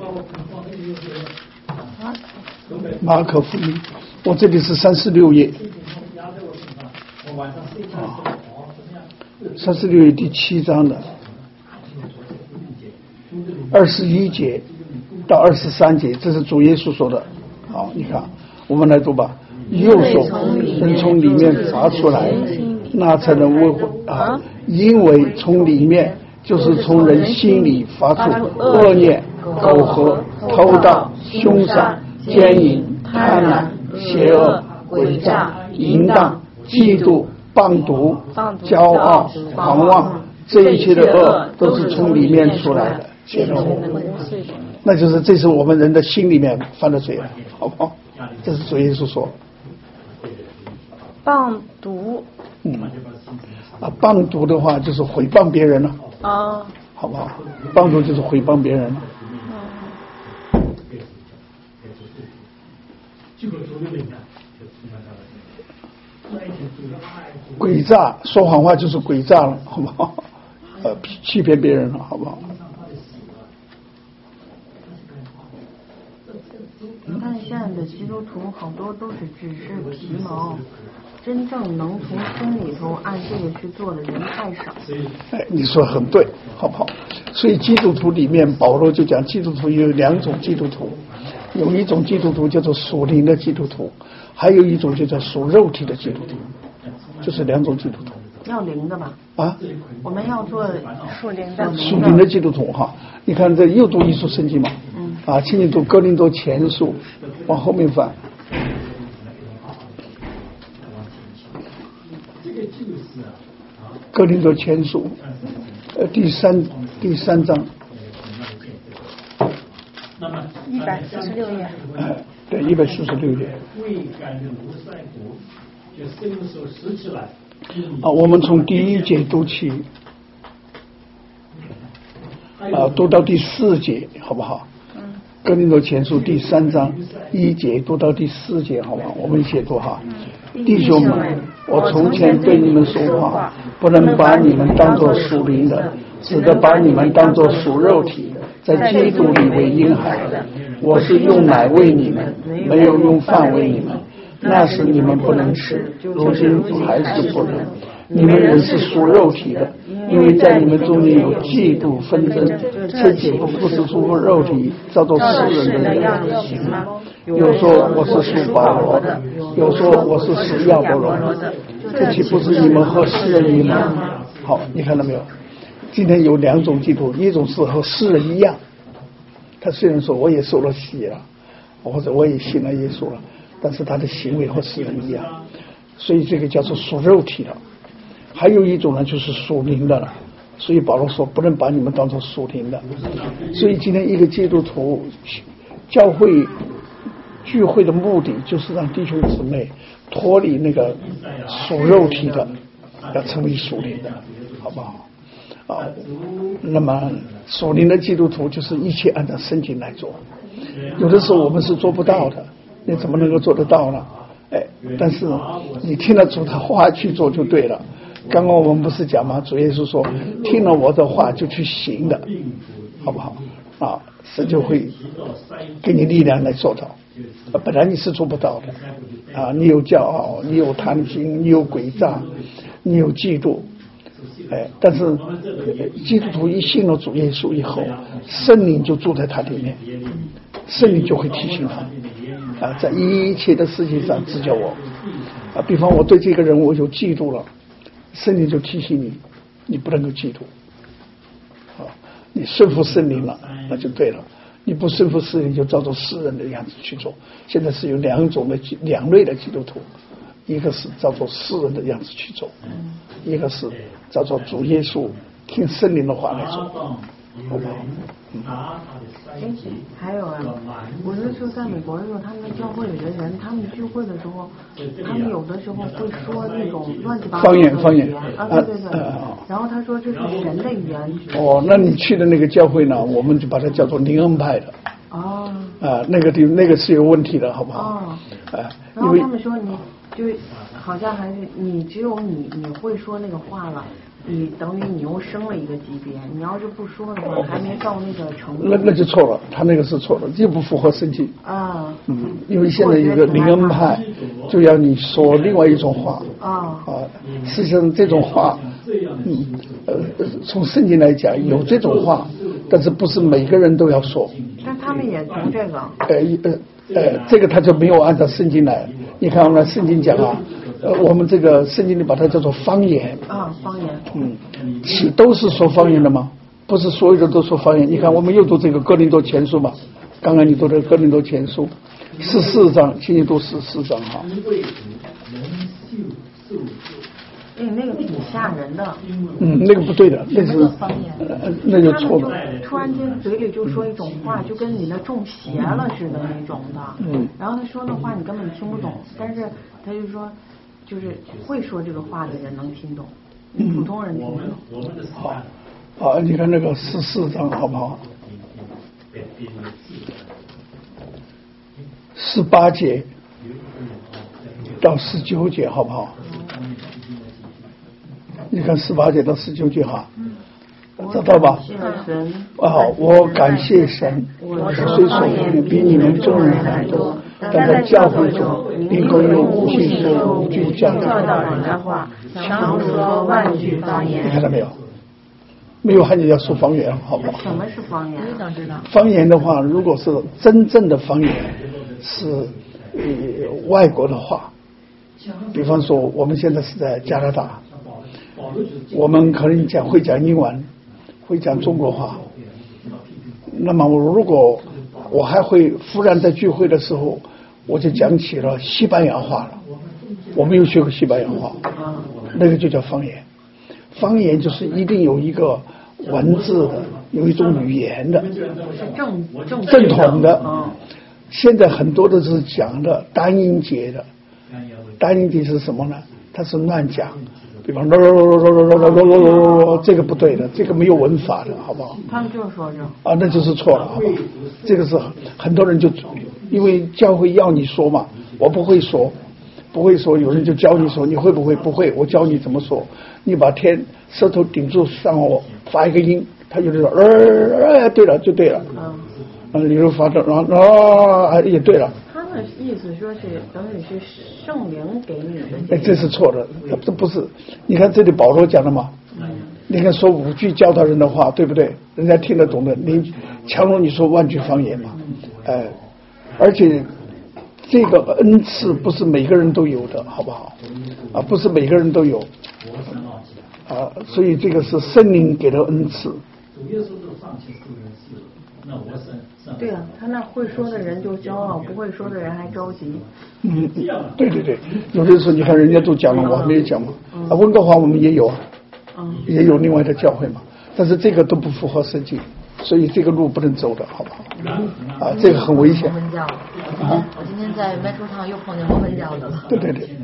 马可福音，我这里是36页。36页第7章的21节到23节，这是主耶稣说的。好，你看，我们来读吧。右手人从里面发出来，那才能因为从里面就是从人心里发出恶念、苟合、偷盗、凶杀、奸淫、贪婪、邪恶、诡诈、淫荡、嫉妒、谤毒、骄傲、狂妄，这一切的恶都是从里面出来的，那就是这是我们人的心里面犯的罪了，好不好？这是主耶稣说。 谤毒， 谤毒的话就是毁谤别人了，好不好？谤毒就是毁谤别人了。诡诈，说谎话就是诡诈了，好不好？欺骗别人了，好不好？ 你看现在的基督徒好多都是只是皮毛，真正能从心里头按这个去做的人太少。 你说很对，好不好？所以基督徒里面，保罗就讲基督徒有2种基督徒，有一种基督徒叫做属灵的基督徒，还有一种就叫属肉体的基督徒，就是2种基督徒。 要灵的吧？ 啊， 我们要做属灵的。 属灵的基督徒哈，你看这又读一书圣经嘛，啊，请你读哥林多前书，往后面翻。哥林多前书，第三章。 146页。 对，146页。我们从第1节读起，读到第4节，好不好？哥林多前书第3章1节读到第4节，好不好？我们一起读哈。弟兄们，我从前对你们说话，不能把你们当作属灵的，只得把你们当作属肉体的，在基督里为婴孩的。我是用奶喂你们，没有用饭喂你们。那时你们不能吃，如今还是不能。你们人是属肉体的，因为在你们中间有嫉妒纷争，这岂不是属肉体，照着世人的样子行吗？有说我是属保罗的，有说我是属亚波罗的，这岂不是你们和世人一样吗？好，你看到没有？今天有2种基督徒，一种是和世人一样，他虽然说我也受了洗了，或者我也信了耶稣了，但是他的行为和世人一样，所以这个叫做属肉体的。还有一种呢，就是属灵的了。所以保罗说不能把你们当作属灵的。所以今天一个基督徒教会聚会的目的，就是让弟兄姊妹脱离那个属肉体的，要成为属灵的，好不好？那么属灵的基督徒就是一切按照圣经来做。有的时候我们是做不到的，你怎么能够做得到呢？但是你听了主的话去做就对了。刚刚我们不是讲吗？主耶稣说听了我的话就去行的，好不好？神就会给你力量来做到。本来你是做不到的你有骄傲，你有贪心，你有诡诈，你有嫉妒，但是基督徒一信了主耶稣以后，圣灵就住在他里面，圣灵就会提醒他在一切的事情上指教我比方我对这个人我有嫉妒了，圣灵就提醒你，你不能够嫉妒你顺服圣灵了，那就对了。你不顺服圣灵，就照着世人的样子去做。现在是有两类的基督徒，一个是照着世人的样子去做，一个是照着主耶稣听圣灵的话来做，好不好？ 还有我是说在美国的时候，他们教会里的人，他们聚会的时候，他们有的时候会说那种乱七八糟的方言对。然后他说这是神的语言。 那你去的那个教会呢，我们就把它叫做灵恩派的。那个是有问题的，好不好？ 然后他们说你就好像还是你只有你会说那个话了。你等于你又升了一个级别，你要是不说的话，还没到那个程度。 那就错了，他那个是错了，又不符合圣经因为现在有个灵恩派，就要你说另外一种话实际上这种话，从圣经来讲有这种话，但是不是每个人都要说。 但他们也从这个。 这个他就没有按照圣经来。你看我们圣经讲我们这个圣经里把它叫做方言方言都是说方言的吗？不是所有的都说方言。你看我们又读这个哥林多前书嘛，刚刚你读的哥林多前书14章，请你读14章那个挺吓人的。 那个不对的，那是方言， 那就错了。 突然间嘴里就说一种话，就跟你那中邪了似的那种的。然后他说的话你根本听不懂，但是他就说，就是会说这个话的人能听懂，普通人听不懂。 好，你看那个14章好不好？18节到19节好不好？你看18节到19节找到吧？我感谢神，我虽所语比你们众人还多，但在教会中应该用无尽说无尽教导人的话，常说万句方言。你看到没有？没有汉语要说方言，好不好？ 什么是方言？我想知道。 方言的话，如果是真正的方言，是外国的话，比方说我们现在是在加拿大。 我们可能会讲英文，会讲中国话。那么如果我还会忽然在聚会的时候，我就讲起了西班牙话了。我没有学过西班牙话，那个就叫方言。方言就是一定有一个文字的，有一种语言的，正统的。现在很多都是讲的单音节的，单音节是什么呢？它是乱讲，比方这个不对的，这个没有文法的，好不好？ 他们就是说这啊，那就是错了，好不好？这个是很多人就因为教会要你说嘛，我不会说，有人就教你说，你会不会？不会，我教你怎么说。你把舌头顶住，让我发一个音，他就说对了，就对了。例如发的也对了。 他们意思说是等于是圣灵给你的。 这是错的，这不是。你看这里保罗讲的嘛，你看说5句教导人的话，对不对？人家听得懂的。你强如你说万句方言嘛，而且这个恩赐不是每个人都有的，好不好？不是每个人都有。所以这个是圣灵给的恩赐。 对啊，他那会说的人就骄傲，不会说的人还着急。 对，有的时候你看人家都讲了，我还没有讲嘛。温哥华我们也有也有另外的教会嘛，但是这个都不符合圣经，所以这个路不能走的，好不好？这个很危险。 摩门教我今天在麦厨堂又碰见摩门教的了。 对。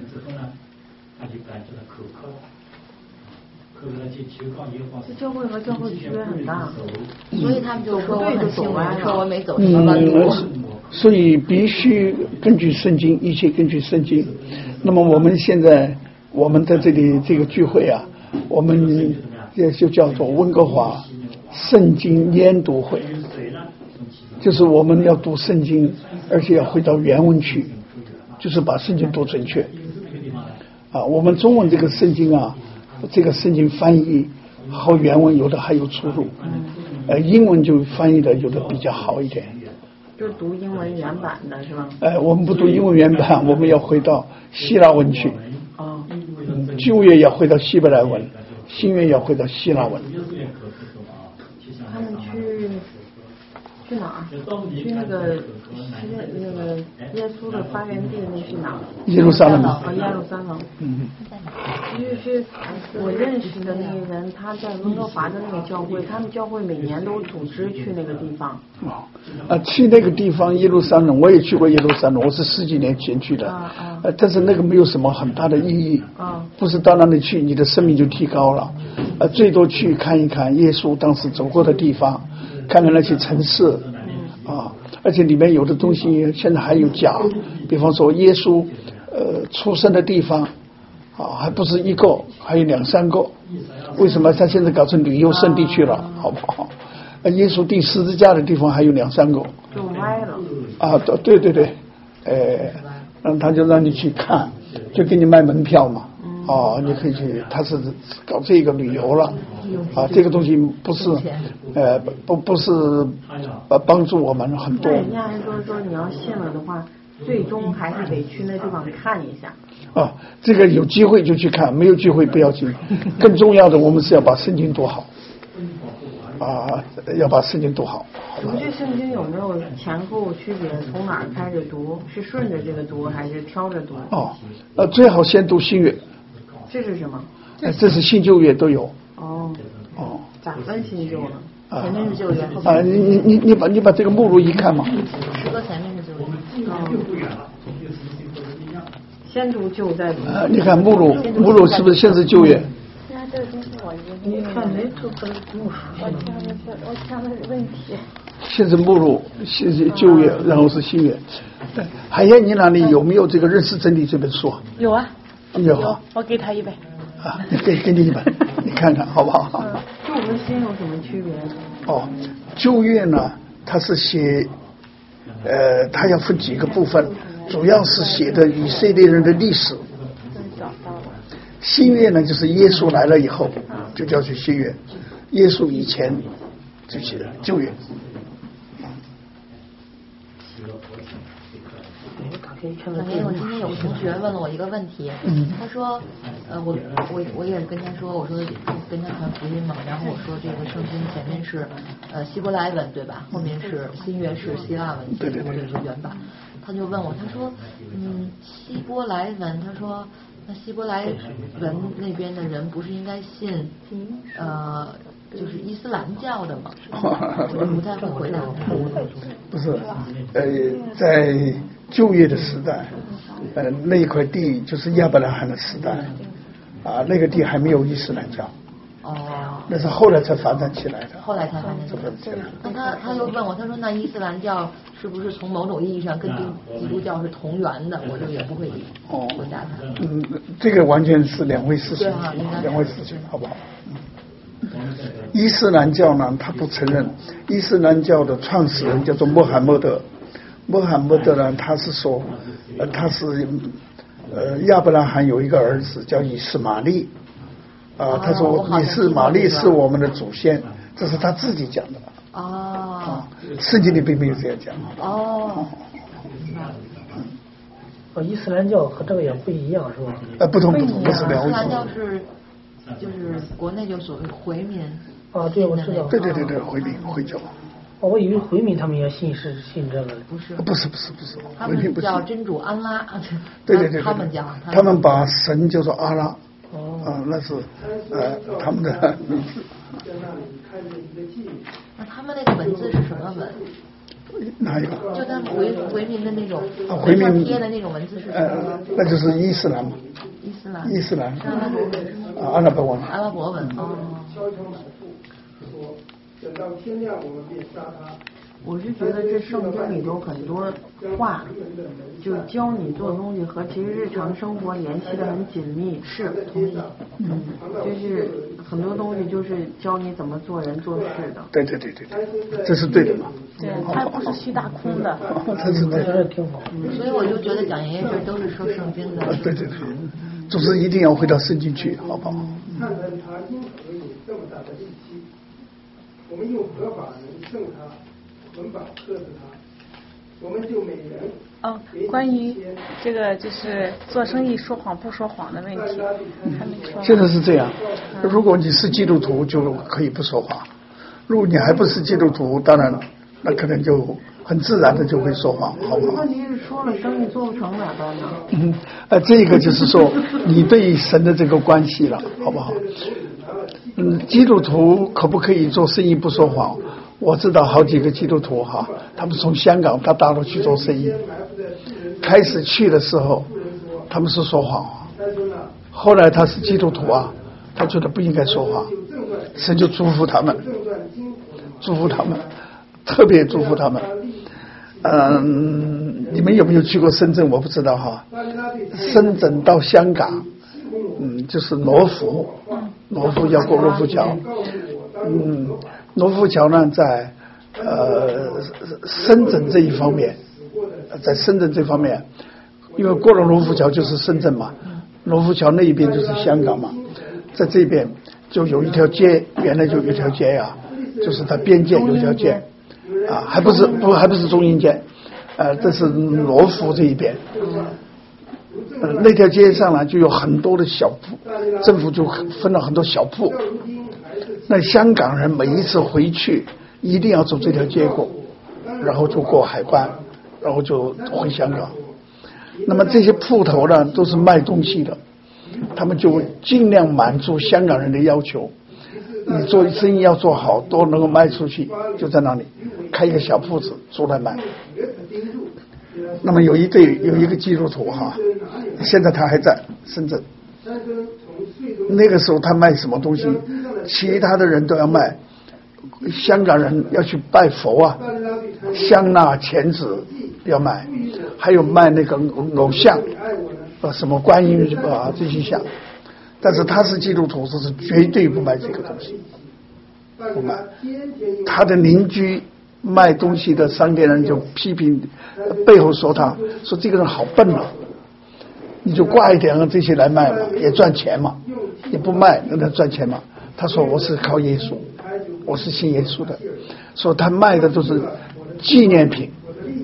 这教会和教会区别很大， 所以他们就说我很幸运，说我没走什么弯路。 所以必须根据圣经，一切根据圣经。那么我们现在在这里这个聚会啊，我们也就叫做温哥华圣经研读会，就是我们要读圣经，而且要回到原文去，就是把圣经读准确。我们中文这个圣经啊，这个圣经翻译和原文有的还有出入，英文就翻译的有的比较好一点。 就读英文原版的是吧？ 我们不读英文原版，我们要回到希腊文去。旧约要回到希伯来文，新约要回到希腊文。 他们去哪儿？去那个耶稣的发源地，那是哪儿？ 耶路撒冷。 耶路撒冷。就是我认识的那个人，他在温哥华的那个教会，他们教会每年都组织去那个地方。 去那个地方耶路撒冷，我也去过耶路撒冷，我是10几年前去的。但是那个没有什么很大的意义。不是到那里去，你的生命就提高了。最多去看一看耶稣当时走过的地方，看看那些城市。而且里面有的东西现在还有假，比方说耶稣出生的地方还不是一个，还有2、3个。为什么他现在搞成旅游胜地去了，好不好？耶稣钉十字架的地方还有2、3个。 就歪了。 对，他就让你去看，就给你卖门票嘛。你可以去，他是搞这个旅游了。这个东西不是不是帮助我们很多。 人家还说你要信了的话，最终还是得去那地方看一下。 这个有机会就去看，没有机会不要紧。更重要的，我们是要把圣经读好。要把圣经读好。 你们这圣经有没有前后区别？从哪儿开始读？是顺着这个读，还是挑着读？ 最好先读新约。 这是什么？ 这是新旧约都有。 咋分新旧呢？ 前面是旧约。 你把这个目录一看嘛。 10个前面是旧约。 先读旧再读。 你看目录是不是先是旧约？ 现在这个东西我没读过目录，我想的问题。 先是目录，先是旧约，然后是新约。海燕，你那里有没有这个《认识真理》这本书？ 有啊。 有， 我给他1本。 给你1本，你看看好不好？ 旧和新有什么区别？ 旧约呢，它是写，它要分几个部分，主要是写的以色列人的历史。新约呢，就是耶稣来了以后，就叫做新约；耶稣以前就写的旧约。 可以称为。 我今天有同学问了我一个问题，他说，我也跟他说，我说跟他传福音嘛，然后我说这个圣经前面是希伯来文对吧？后面是新约是希腊文， 对， 或者是原版。他就问我，他说，希伯来文，他说那希伯来文那边的人不是应该信就是伊斯兰教的嘛，我就不太会回答。 不是，在旧约的时代，那一块地就是亚伯拉罕的时代，那个地还没有伊斯兰教。那是后来才发展起来的。 后来才发展起来。那他又问我，他说那伊斯兰教是不是从某种意义上跟基督教是同源的？我就也不会回答他。 这个完全是两回事情，两回事情，好不好？伊斯兰教呢，他不承认。伊斯兰教的创始人叫做穆罕默德。穆罕默德呢，他是说，他是亚伯拉罕有一个儿子叫以斯玛利，他说以斯玛利是我们的祖先，这是他自己讲的。圣经里并没有这样讲。 伊斯兰教和这个也不一样是吧？ 不同，不是两回事。伊斯兰教是就是国内就所谓回民。 对，我知道。 对，回民回教。 我以为回民他们也信这个。 不是， 回民不是。 叫真主安拉。 对， 他们讲。 他们把神叫做阿拉。那是他们的名字。 那他们那个文字是什么文？ 哪一个？ 就他们回民的那种回民贴的那种文字是什么？ 那就是伊斯兰嘛。伊斯兰。阿拉伯文。 阿拉伯文。 等到天亮，我们便杀他。 我是觉得这圣经里头很多话，就教你做东西和其实日常生活联系的很紧密。 是， 就是很多东西就是教你怎么做人做事的。 对，这是对的嘛。 对，它不是虚大空的。 这是对的， 挺好。 所以我就觉得讲爷爷这都是说圣经的。 对，就是一定要回到圣经去，好不好？ 看看他因何有这么大的力气，我们用合法能胜他，捆绑克制他，我们就每人。 关于这个就是做生意说谎不说谎的问题，还没说。 现在是这样，如果你是基督徒就可以不说谎，如果你还不是基督徒，当然那可能就很自然的就会说谎，好不好？ 问题是说了生意做不成咋办呢？ 这个就是说你对神的这个关系了，好不好？基督徒可不可以做生意不说谎？我知道好几个基督徒哈，他们从香港到大陆去做生意，开始去的时候他们是说谎，后来他是基督徒啊，他觉得不应该说谎，神就祝福他们，特别祝福他们。你们有没有去过深圳？我不知道哈。深圳到香港，就是罗浮要过罗浮桥，罗浮桥呢在深圳这一方面，因为过了罗浮桥就是深圳嘛，罗浮桥那一边就是香港嘛，在这边就有一条街，原来就有一条街呀，就是它边界有一条街还不是中英街，这是罗浮这一边。那条街上呢就有很多的小铺，政府就分了很多小铺。那香港人每一次回去一定要走这条街过，然后就过海关，然后就回香港。那么这些铺头呢都是卖东西的，他们就尽量满足香港人的要求。你做生意要做好，都能够卖出去，就在那里开一个小铺子出来卖。那么有一个基督徒哈，现在他还在深圳。那个时候他卖什么东西，其他的人都要卖，香港人要去拜佛啊，香蜡钱纸要卖，还有卖那个偶像什么观音这些像。但是他是基督徒，是绝对不卖这个东西，不卖。他的邻居卖东西的商店人就批评，背后说这个人好笨啊，你就挂一点这些来卖嘛，也赚钱嘛，你不卖让他赚钱嘛。他说我是靠耶稣，我是信耶稣的，说他卖的都是纪念品，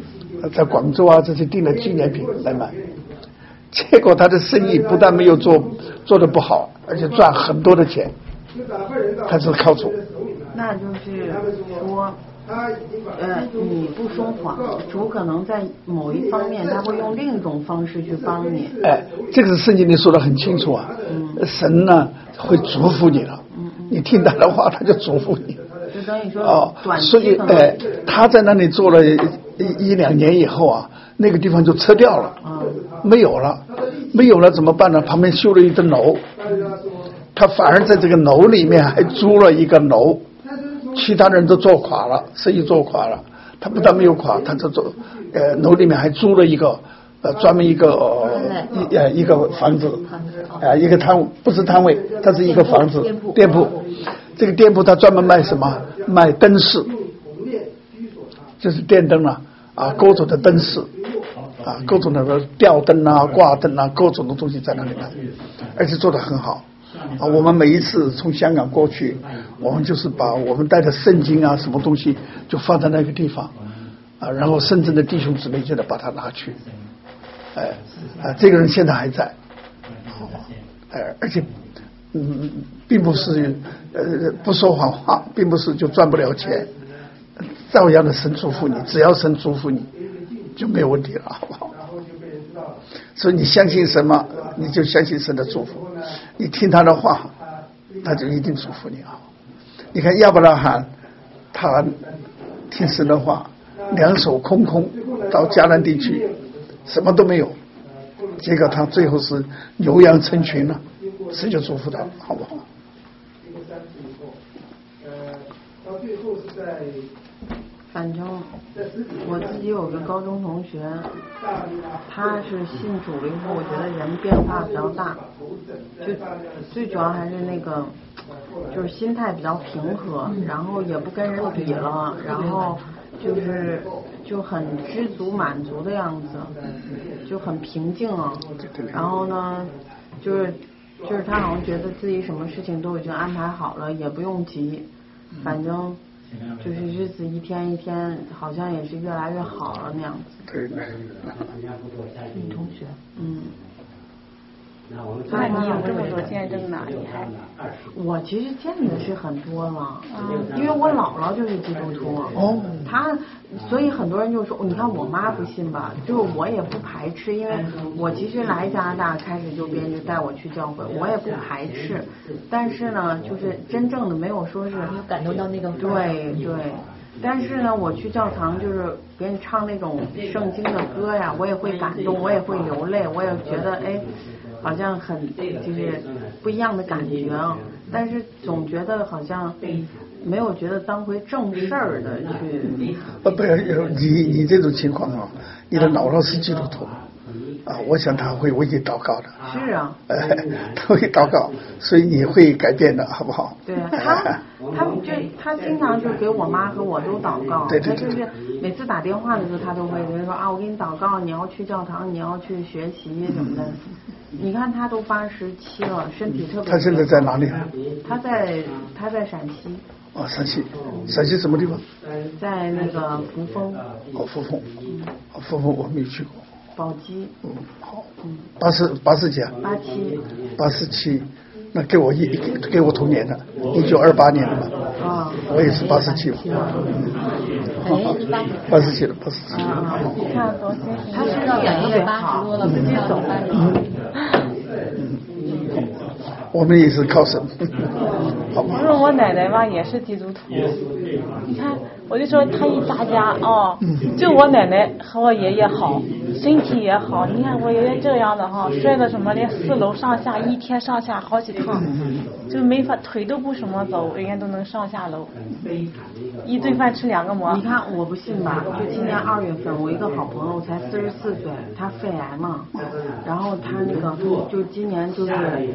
在广州啊这些订了纪念品来买，结果他的生意不但没有做得不好，而且赚很多的钱，他是靠主。 那就是说你不说谎，主可能在某一方面他会用另一种方式去帮你。 这个是圣经里说得很清楚啊。神呢会祝福你了，你听他的话他就祝福你。 就等于说所以他在那里做了1-2年以后啊，那个地方就撤掉了，没有了怎么办呢？旁边修了一栋楼，他反而在这个楼里面还租了一个楼，其他人都做垮了，生意做垮了，他不但没有垮，他楼里面还租了一个专门一个房子，一个摊位，不是摊位，它是一个房子店铺。这个店铺他专门卖什么？卖灯饰，就是电灯各种的灯饰各种的吊灯挂灯各种的东西在那里卖，而且做得很好。我们每一次从香港过去，我们就是把我们带的圣经什么东西就放在那个地方然后深圳的弟兄姊妹就得把它拿去。这个人现在还在，而且并不是不说谎话，并不是就赚不了钱，照样的神祝福你，只要神祝福你就没有问题了，好不好？所以你相信什么，你就相信神的祝福，你听他的话，他就一定祝福你啊！你看亚伯拉罕，他听神的话，2手空空到迦南地区，什么都没有，结果他最后是牛羊成群了，神就祝福他，好不好？ 反正我自己有个高中同学，他是信主了以后，我觉得人变化比较大，就最主要还是那个就是心态比较平和，然后也不跟人比了，然后就很知足满足的样子，就很平静然后呢就是他好像觉得自己什么事情都已经安排好了，也不用急，反正就是日子一天一天好像也是越来越好了那样子。 对， 女同学那你有这么多见证呢？你还？ 我其实见的是很多了，因为我姥姥就是基督徒。所以很多人就说，你看我妈不信吧，就是我也不排斥，因为我其实来加拿大开始就别人就带我去教会，我也不排斥，但是呢，就是真正的没有说是感动到那个对。但是呢，我去教堂就是别人唱那种圣经的歌呀，我也会感动，我也会流泪，我也觉得好像很就是不一样的感觉但是总觉得好像没有觉得当回正事儿的去。 你这种情况你的姥姥是基督徒我想他会为你祷告的。 是啊， 他会祷告，所以你会改变的，好不好？ 对他经常就给我妈和我都祷告。 对。 他就是每次打电话的时候，他都会跟人说我给你祷告，你要去教堂，你要去学习什么的。你看他都87了，身体特别。 他现在在哪里？ 他在陕西。 陕西什么地方？ 在那个扶风。 扶风。扶风我没去过。 宝鸡。 好。80几啊？87，那给我同年的，1928年的嘛。我也是87了。87了。 你看多新鲜。 他身体也特别好，自己走。 我们也是靠神，好吧？ 因为我奶奶吧也是基督徒，你看，我就说他一大家就我奶奶和我爷爷好，身体也好。你看我爷爷这样的摔的什么，连4楼上下一天上下好几趟，就没法腿都不什么走，人家都能上下楼，一顿饭吃2个馍。 你看我不信吧？就今年2月份，我一个好朋友才44岁，他肺癌嘛，然后他那个就今年就是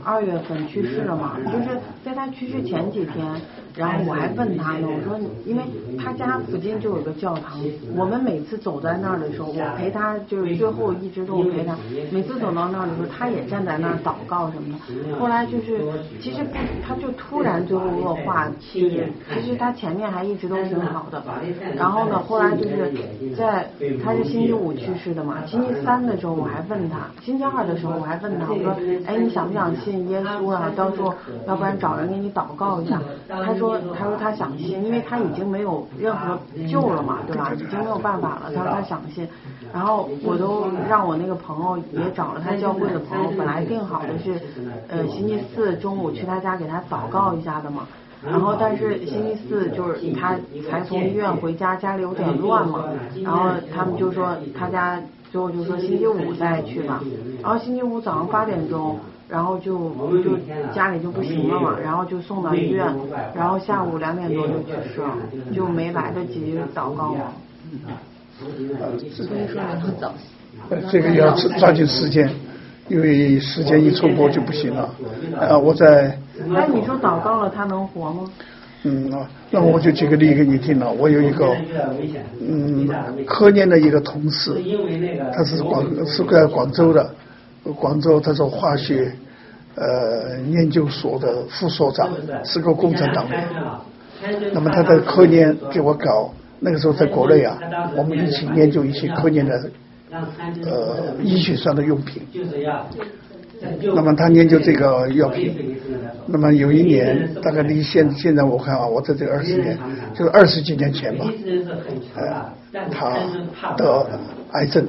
2月份去世了嘛，就是在他去世前几天，然后我还问他呢，我说因为他家附近就有个教堂，我们每次走在那儿的时候，我陪他就是最后一直都我陪他，每次走到那儿的时候，他也站在那儿祷告什么的。后来就是其实他就突然最后恶化，就是其实他前面还一直都挺好的，然后呢后来就是他是星期5去世的嘛，星期3的时候我还问他，星期2的时候我还问他，我说哎你想不想信耶稣啊？到时候要不然找人给你祷告一下。他说他想信，因为他已经没有任何救了嘛，对吧？已经没有办法了。他说他想信，然后我都让我那个朋友也找了他教会的朋友，本来定好的是星期4中午去他家给他祷告一下的嘛。然后但是星期4就是他才从医院回家，家里有点乱嘛，然后他们就说他家最后就说星期5再去吧，然后星期5早上8点钟。然后就家里就不行了嘛，然后就送到医院，然后下午2点多就去世了，就没来得及祷告了。 所以说你很早。 这个要抓紧时间，因为时间一错过就不行了。我在。 哎，你说祷告了他能活吗？ 那我就举个例给你听了。我有一个科研的一个同事，他是在广州的。广州他是化学研究所的副所长，是个共产党员。那么他的科研给我搞，那个时候在国内啊，我们一起研究一些科研的医学上的用品。那么他研究这个药品，那么有一年大概离现在我看啊，我在这20年，就是20几年前吧，他得癌症。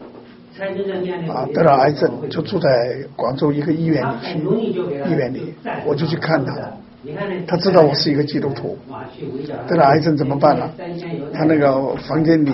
得了癌症，就住在广州一个医院里，我就去看他。他知道我是一个基督徒，得了癌症怎么办呢？他那个房间里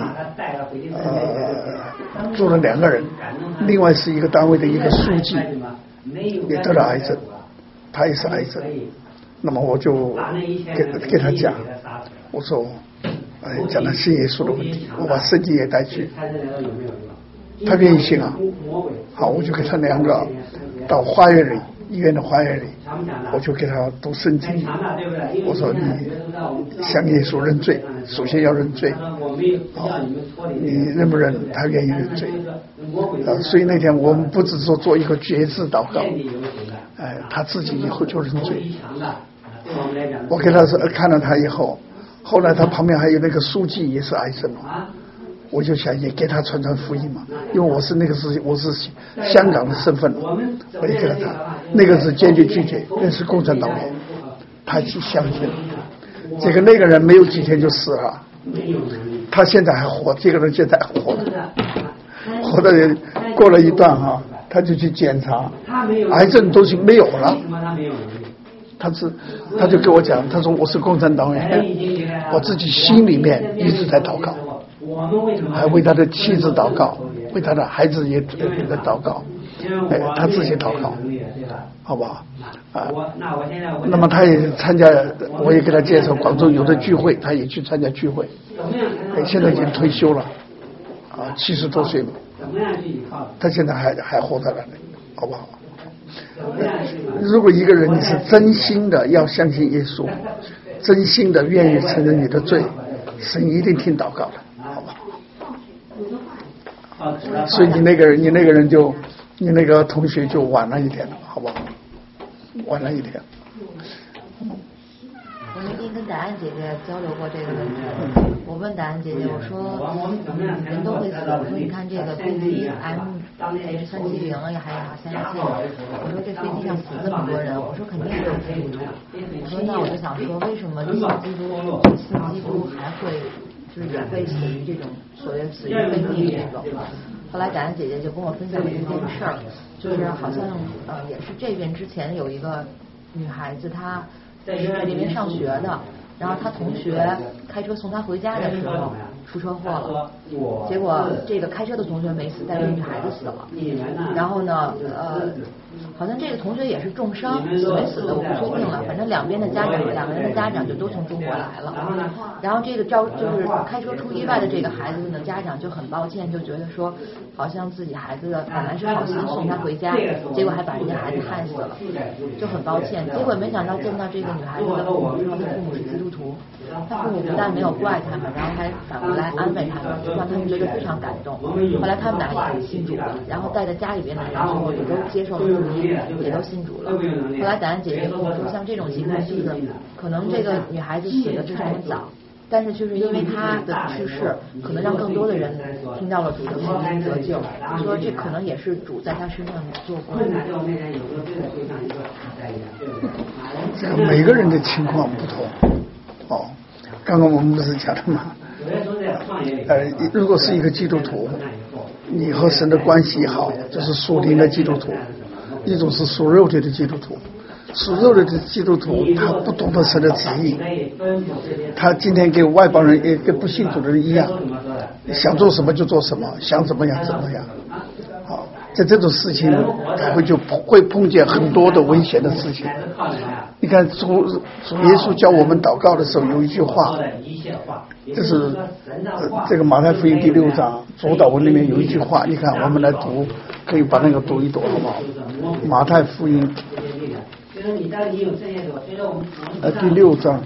住了2个人，另外是一个单位的一个书记也得了癌症，他也是癌症。那么我就给他讲，我说讲到信耶稣的问题，我把圣经也带去。他愿意信啊，好，我就给他2个到花园里，医院的花园里，我就给他读圣经。我说你向耶稣认罪，首先要认罪，你认不认？他愿意认罪。所以那天我们不只说做一个决志祷告，他自己以后就认罪。我给他看了他以后，后来他旁边还有那个书记也是癌症了。我就想也给他传福音嘛，因为我是香港的身份，我也给了他，那个是坚决拒绝，那是共产党员，他去相信了。那个人没有几天就死了，他现在还活，这个人现在还活的人过了一段他就去检查，癌症都是没有了。他就跟我讲，他说我是共产党员，我自己心里面一直在祷告。还为他的妻子祷告，为他的孩子也在祷告，他自己祷告，好不好？那么他也参加，我也给他介绍广州有的聚会，他也去参加聚会。现在已经退休了，70多岁了，他现在还活在那里，好不好？如果一个人你是真心的要相信耶稣，真心的愿意承认你的罪，神一定听祷告的。所以你那个人就，你那个同学就晚了一点了，好不好？晚了一点。 我那天跟达安姐姐交流过这个问题，我问达安姐姐，我说人都会死，我说你看这个飞机 MH370还有317，我说这飞机上死这么多人，我说肯定是有基督徒，我说那我就想说，为什么信基督还会就是也会死于这种所谓死于非命这种。后来达安姐姐就跟我分享了一件事儿，就是好像也是这边之前有一个女孩子，她是在这边上学的，然后她同学开车送她回家的时候出车祸了，结果这个开车的同学没死，但是女孩子死了。然后呢好像这个同学也是重伤，死没死的我不确定了，反正两个人的家长就都从中国来了。然后这个就是开车出意外的这个孩子的家长就很抱歉，就觉得说好像自己孩子本来是好心送他回家，结果还把人家孩子害死了，就很抱歉。结果没想到见到这个女孩子的父母之后，他父母是基督徒，他父母不但没有怪他们，然后还反过来安慰他们，就让他们觉得非常感动。后来他们俩也是信主了，然后带着家里边的人之后也都接受了福音，也都信主了。后来咱姐姐跟我说，像这种情况就是可能这个女孩子死的非常的早，但是就是因为她的去世，可能让更多的人听到了主的福音得救，说这可能也是主在她身上做工。 这个每个人的情况不同哦。刚刚我们不是讲的吗？如果是一个基督徒，你和神的关系好，就是属灵的基督徒；一种是属肉体的基督徒。属肉体的基督徒，他不懂得神的旨意，他今天跟外邦人也跟不信主的人一样，想做什么就做什么，想怎么样怎么样。好，在这种事情，他会碰见很多的危险的事情。你看主耶稣教我们祷告的时候有一句话，这是这个马太福音第6章主祷文里面有一句话，你看我们来读，可以把那个读一读好不好？马太福音第6章，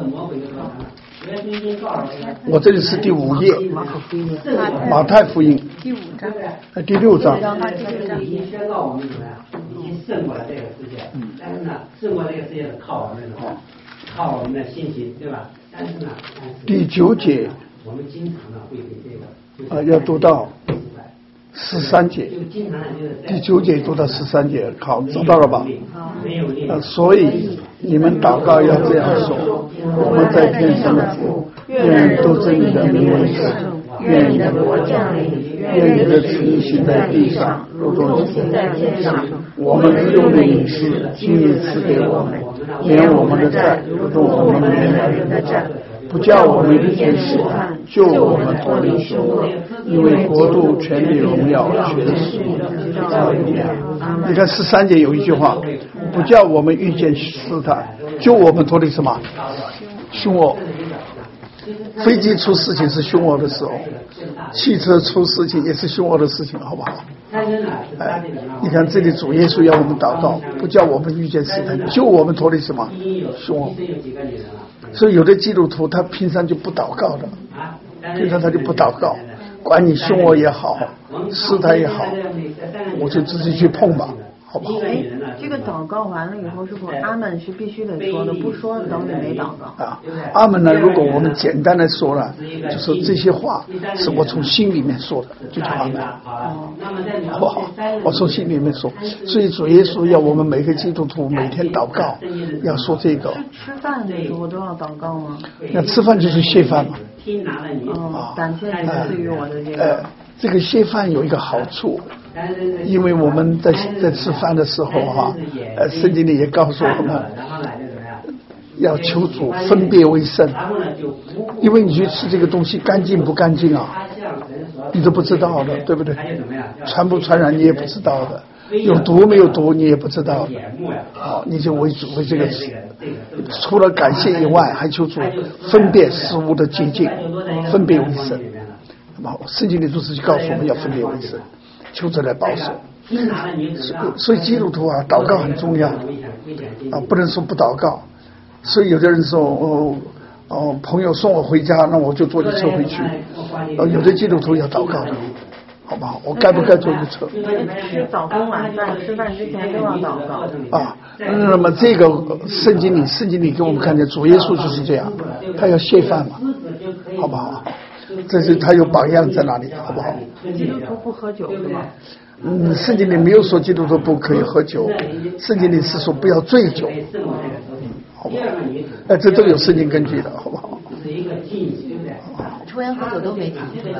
我这里是第5页，马太福音第5章， 第6章。 已经宣告我们怎么样？已经胜过了这个世界。但是呢，胜过这个世界是靠我们的，靠我们的信心，对吧？但是呢， 第9节， 我们经常呢会给这个要读到13节，第9节读到13节，好，知道了吧？所以你们祷告要这样说：我们在天上的父，愿都尊你的名为圣，愿你的国降临，愿你的旨意行在地上，如同行在天上。我们日用的饮食，今日赐给我们，免我们的债，如同我们免了人的债。不叫我们遇见试探，救我们脱离凶恶，因为国度、权力、荣耀，全是你的，直到永远。你看13节有一句话，不叫我们遇见试探，救我们脱离什么？凶恶。飞机出事情是凶恶的时候，汽车出事情也是凶恶的事情，好不好？你看这里主耶稣要我们祷告，不叫我们遇见试探，救我们脱离什么？凶恶。所以有的基督徒他平常就不祷告的，平常他就不祷告，管你凶恶也好，试探也好，我就自己去碰吧，好不好？ 这个祷告完了以后，是不是阿门是必须得说的，不说等于没祷告啊？阿门呢？如果我们简单的说了，就是这些话是我从心里面说的，就叫阿门，好不好？我从心里面说，所以主耶稣要我们每个基督徒每天祷告，要说这个。 吃饭的时候都要祷告吗？ 那吃饭就是谢饭嘛。 感谢你赐予我的这个。 这个谢饭有一个好处，因为我们在吃饭的时候圣经里也告诉我们要求主分别为圣，因为你去吃这个东西干净不干净啊，你都不知道的，对不对？传不传染你也不知道的，有毒没有毒你也不知道的，你就为主为这个除了感谢以外，还求主分别食物的洁净，分别为圣。圣经里都是告诉我们要分别为圣，求主来保守。所以基督徒祷告很重要不能说不祷告。所以有的人说朋友送我回家，那我就坐着车回去。有的基督徒要祷告的，好不好？我该不该坐着车？ 吃早中晚饭，吃饭之前都要祷告那么这个圣经里给我们看见主耶稣就是这样，他要谢饭嘛，好不好？这是他有榜样在哪里，好不好？ 基督徒不喝酒是吧？ 圣经里没有说基督徒不可以喝酒，圣经里是说不要醉酒，好不好？这都有圣经根据的，好不好？ 抽烟喝酒都没提。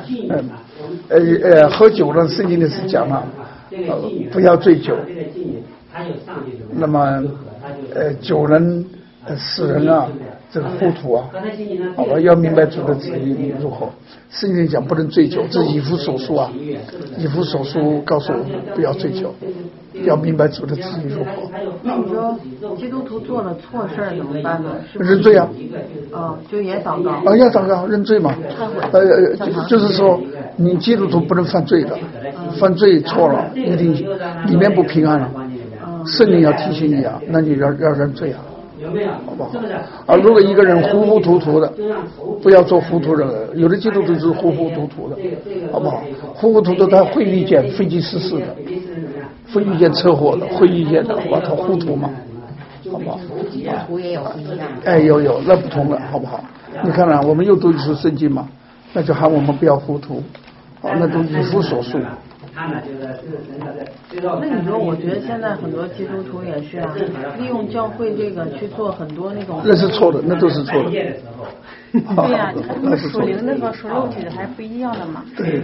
喝酒呢，圣经里是讲了，不要醉酒。那么酒能使人这个糊涂啊，好吧，要明白主的旨意如何。圣经讲不能追究，这是以弗所书啊，以弗所书告诉我们不要追究，要明白主的旨意如何。 那你说基督徒做了错事怎么办呢？ 认罪啊。 就也祷告。 要祷告认罪嘛。就是说你基督徒不能犯罪的，犯罪错了一定里面不平安了。圣灵要提醒你啊，那你要认罪啊。好不好？如果一个人糊糊涂涂的，不要做糊涂人。有的基督徒是糊糊涂涂的，好不好？糊糊涂涂他会遇见飞机失事的，会遇见车祸的，会遇见的，好吧？他糊涂嘛，好不好？ 基督徒也有不一样。 有那不同的，好不好？你看我们又读一次圣经嘛，那就喊我们不要糊涂，那都以弗所书。 那你说，我觉得现在很多基督徒也是啊，利用教会这个去做很多那种。 那是错的，那都是错的。 对呀，他们属灵的和属肉体的还是不一样的嘛。 对。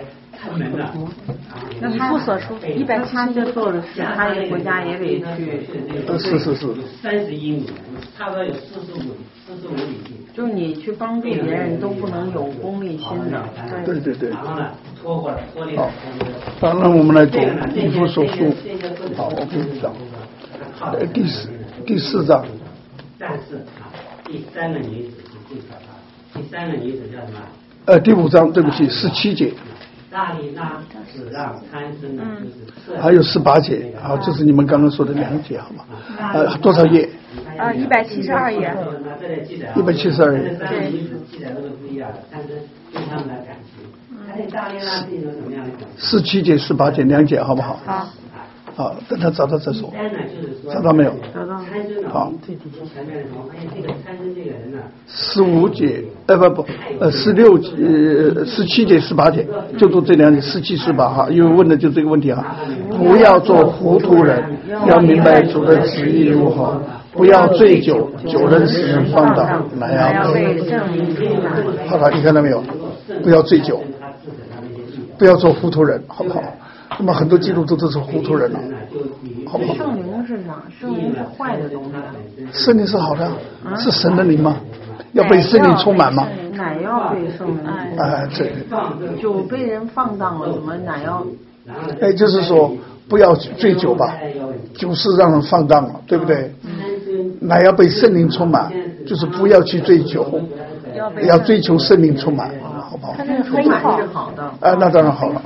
那以弗所书170， 他就做的是，他一个国家也得去。 是。 31英里，差不多有45里地。 就是你去帮助别人都不能有功利心的。 对。 然后呢，脱离。 好，当然我们来读以弗所书。好，我给你讲。第4章。 但是第3个女子是最可怕的。第3个女子叫什么？ 第5章，对不起，17节。 大利那是让参生的，就是还有18节，好，就是你们刚刚说的2节，好吧？多少页 ？172页。 172页。 对。记载都是不一样的，参生对他们的感情。大利那是一种什么样的感情 ？17节、18节2节，好不好？好，等他找到再说。找到没有？ 找到。 好。 15 节，16节、17节、18节，就读这2节，17、18哈。因为问的就这个问题啊，不要做糊涂人，要明白主的旨意如何，不要醉酒，酒能使人放荡，乃要被圣灵充满。好了，你看到没有？不要醉酒，不要做糊涂人，好不好？那么很多基督徒都是糊涂人了，好不好？ 圣灵是啥？圣灵是坏的东西。 圣灵是好的，是神的灵吗？要被圣灵充满吗？ 乃要被圣灵。 对。 酒被人放荡了，怎么乃要？ 就是说不要醉酒吧，酒是让人放荡了，对不对？乃要被圣灵充满，就是不要去醉酒，要追求圣灵充满。好不好？ 他这个充满是好的。 那当然好了。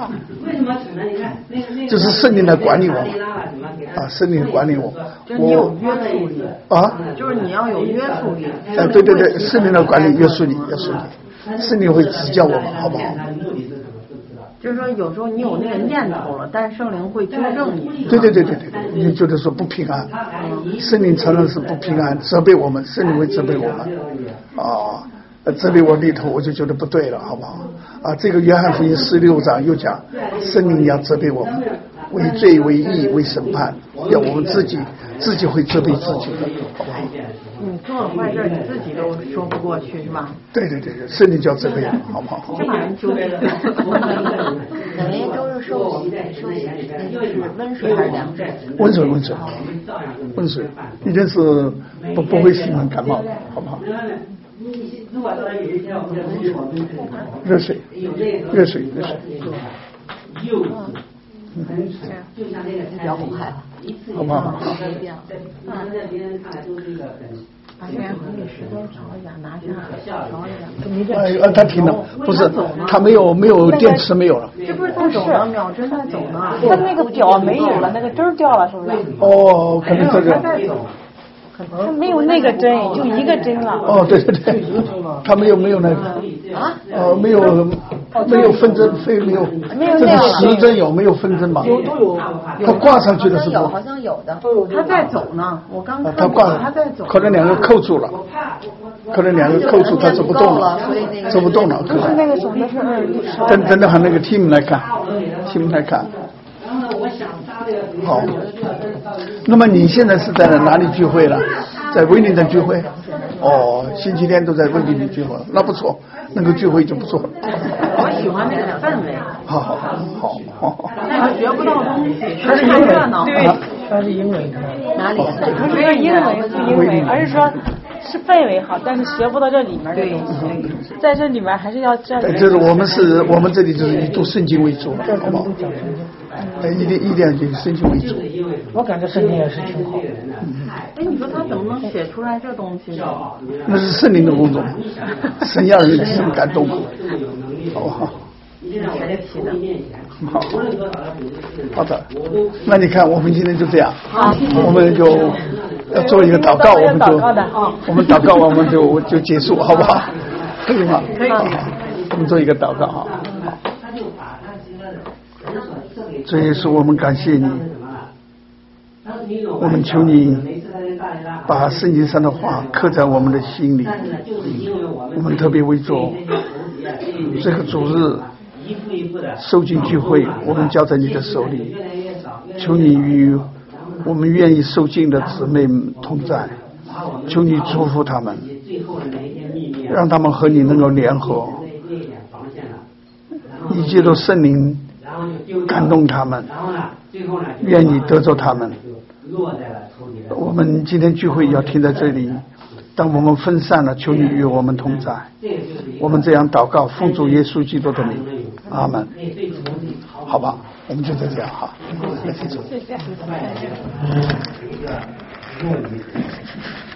就是圣灵来管理我圣灵管理我。 就是你有约束力。就是你要有约束力。 对，圣灵来管理约束力，圣灵会指教我们，好不好？ 就是说，有时候你有那个念头了，但是圣灵会纠正你。 对，你觉得说不平安，圣灵承认是不平安，责备我们，圣灵会责备我们责备我里头，我就觉得不对了，好不好？这个约翰福音16章又讲，圣灵要责备我们，为罪、为义、为审判，要我们自己会责备自己的，好不好？ 你做了坏事，你自己都说不过去，是吧？ 对，圣灵就要责备我们，好不好？ 就把人纠正。 每年都是受洗，就是温水还是凉水？ 温水，一定是不会使人感冒，好不好？热水。 比较不害好不好？ 把这个红米石头找一下，拿下， 他停了，不是，他没有电池没有了。 这不是在走呢，秒针在走呢。 他那个表没有了，那个针掉了，是不是？ 可能这个。 他没有那个针，就一个针了。 对，他没有那个没有分针，没有，这是实针有没有分针嘛？有，他挂上去的是好像有的， 他在走呢，我刚看他挂， 他在走， 可能2个扣住了，他走不动了， 不是那个手的是等等，喊那个 team 来看。好，那么你现在是在哪里聚会了？在威灵顿聚会？星期天都在威灵顿聚会，那不错，那个聚会就不错了。 我喜欢那个氛围。 好。 他学不到东西，他是看热闹。 对，他是英文。 哪里？ 不是英文，而是说是氛围好，但是学不到这里面的东西，在这里面还是要这样。 就是我们这里就是以读圣经为主，好不好？一定要以圣经为主。 我感觉圣经也是挺好。 哎，你说他怎么能写出来这东西呢？ 那是圣灵的工作，神让人神感动，好不好？好，好的。那你看，我们今天就这样，我们就要做一个祷告，我们祷告完我们就结束，好不好？可以吗？可以。我们做一个祷告哈。主耶稣，我们感谢你，我们求你把圣经上的话刻在我们的心里。我们特别为着这个主日受尽聚会，我们交在你的手里，求你与我们愿意受尽的姊妹同在，求你祝福他们，让他们和你能够联合，一切都圣灵感动他们，愿你得着他们。我们今天聚会要停在这里，当我们分散了，求你与我们同在。我们这样祷告，奉主耶稣基督的名，阿门。好吧，我们就这样哈。谢谢。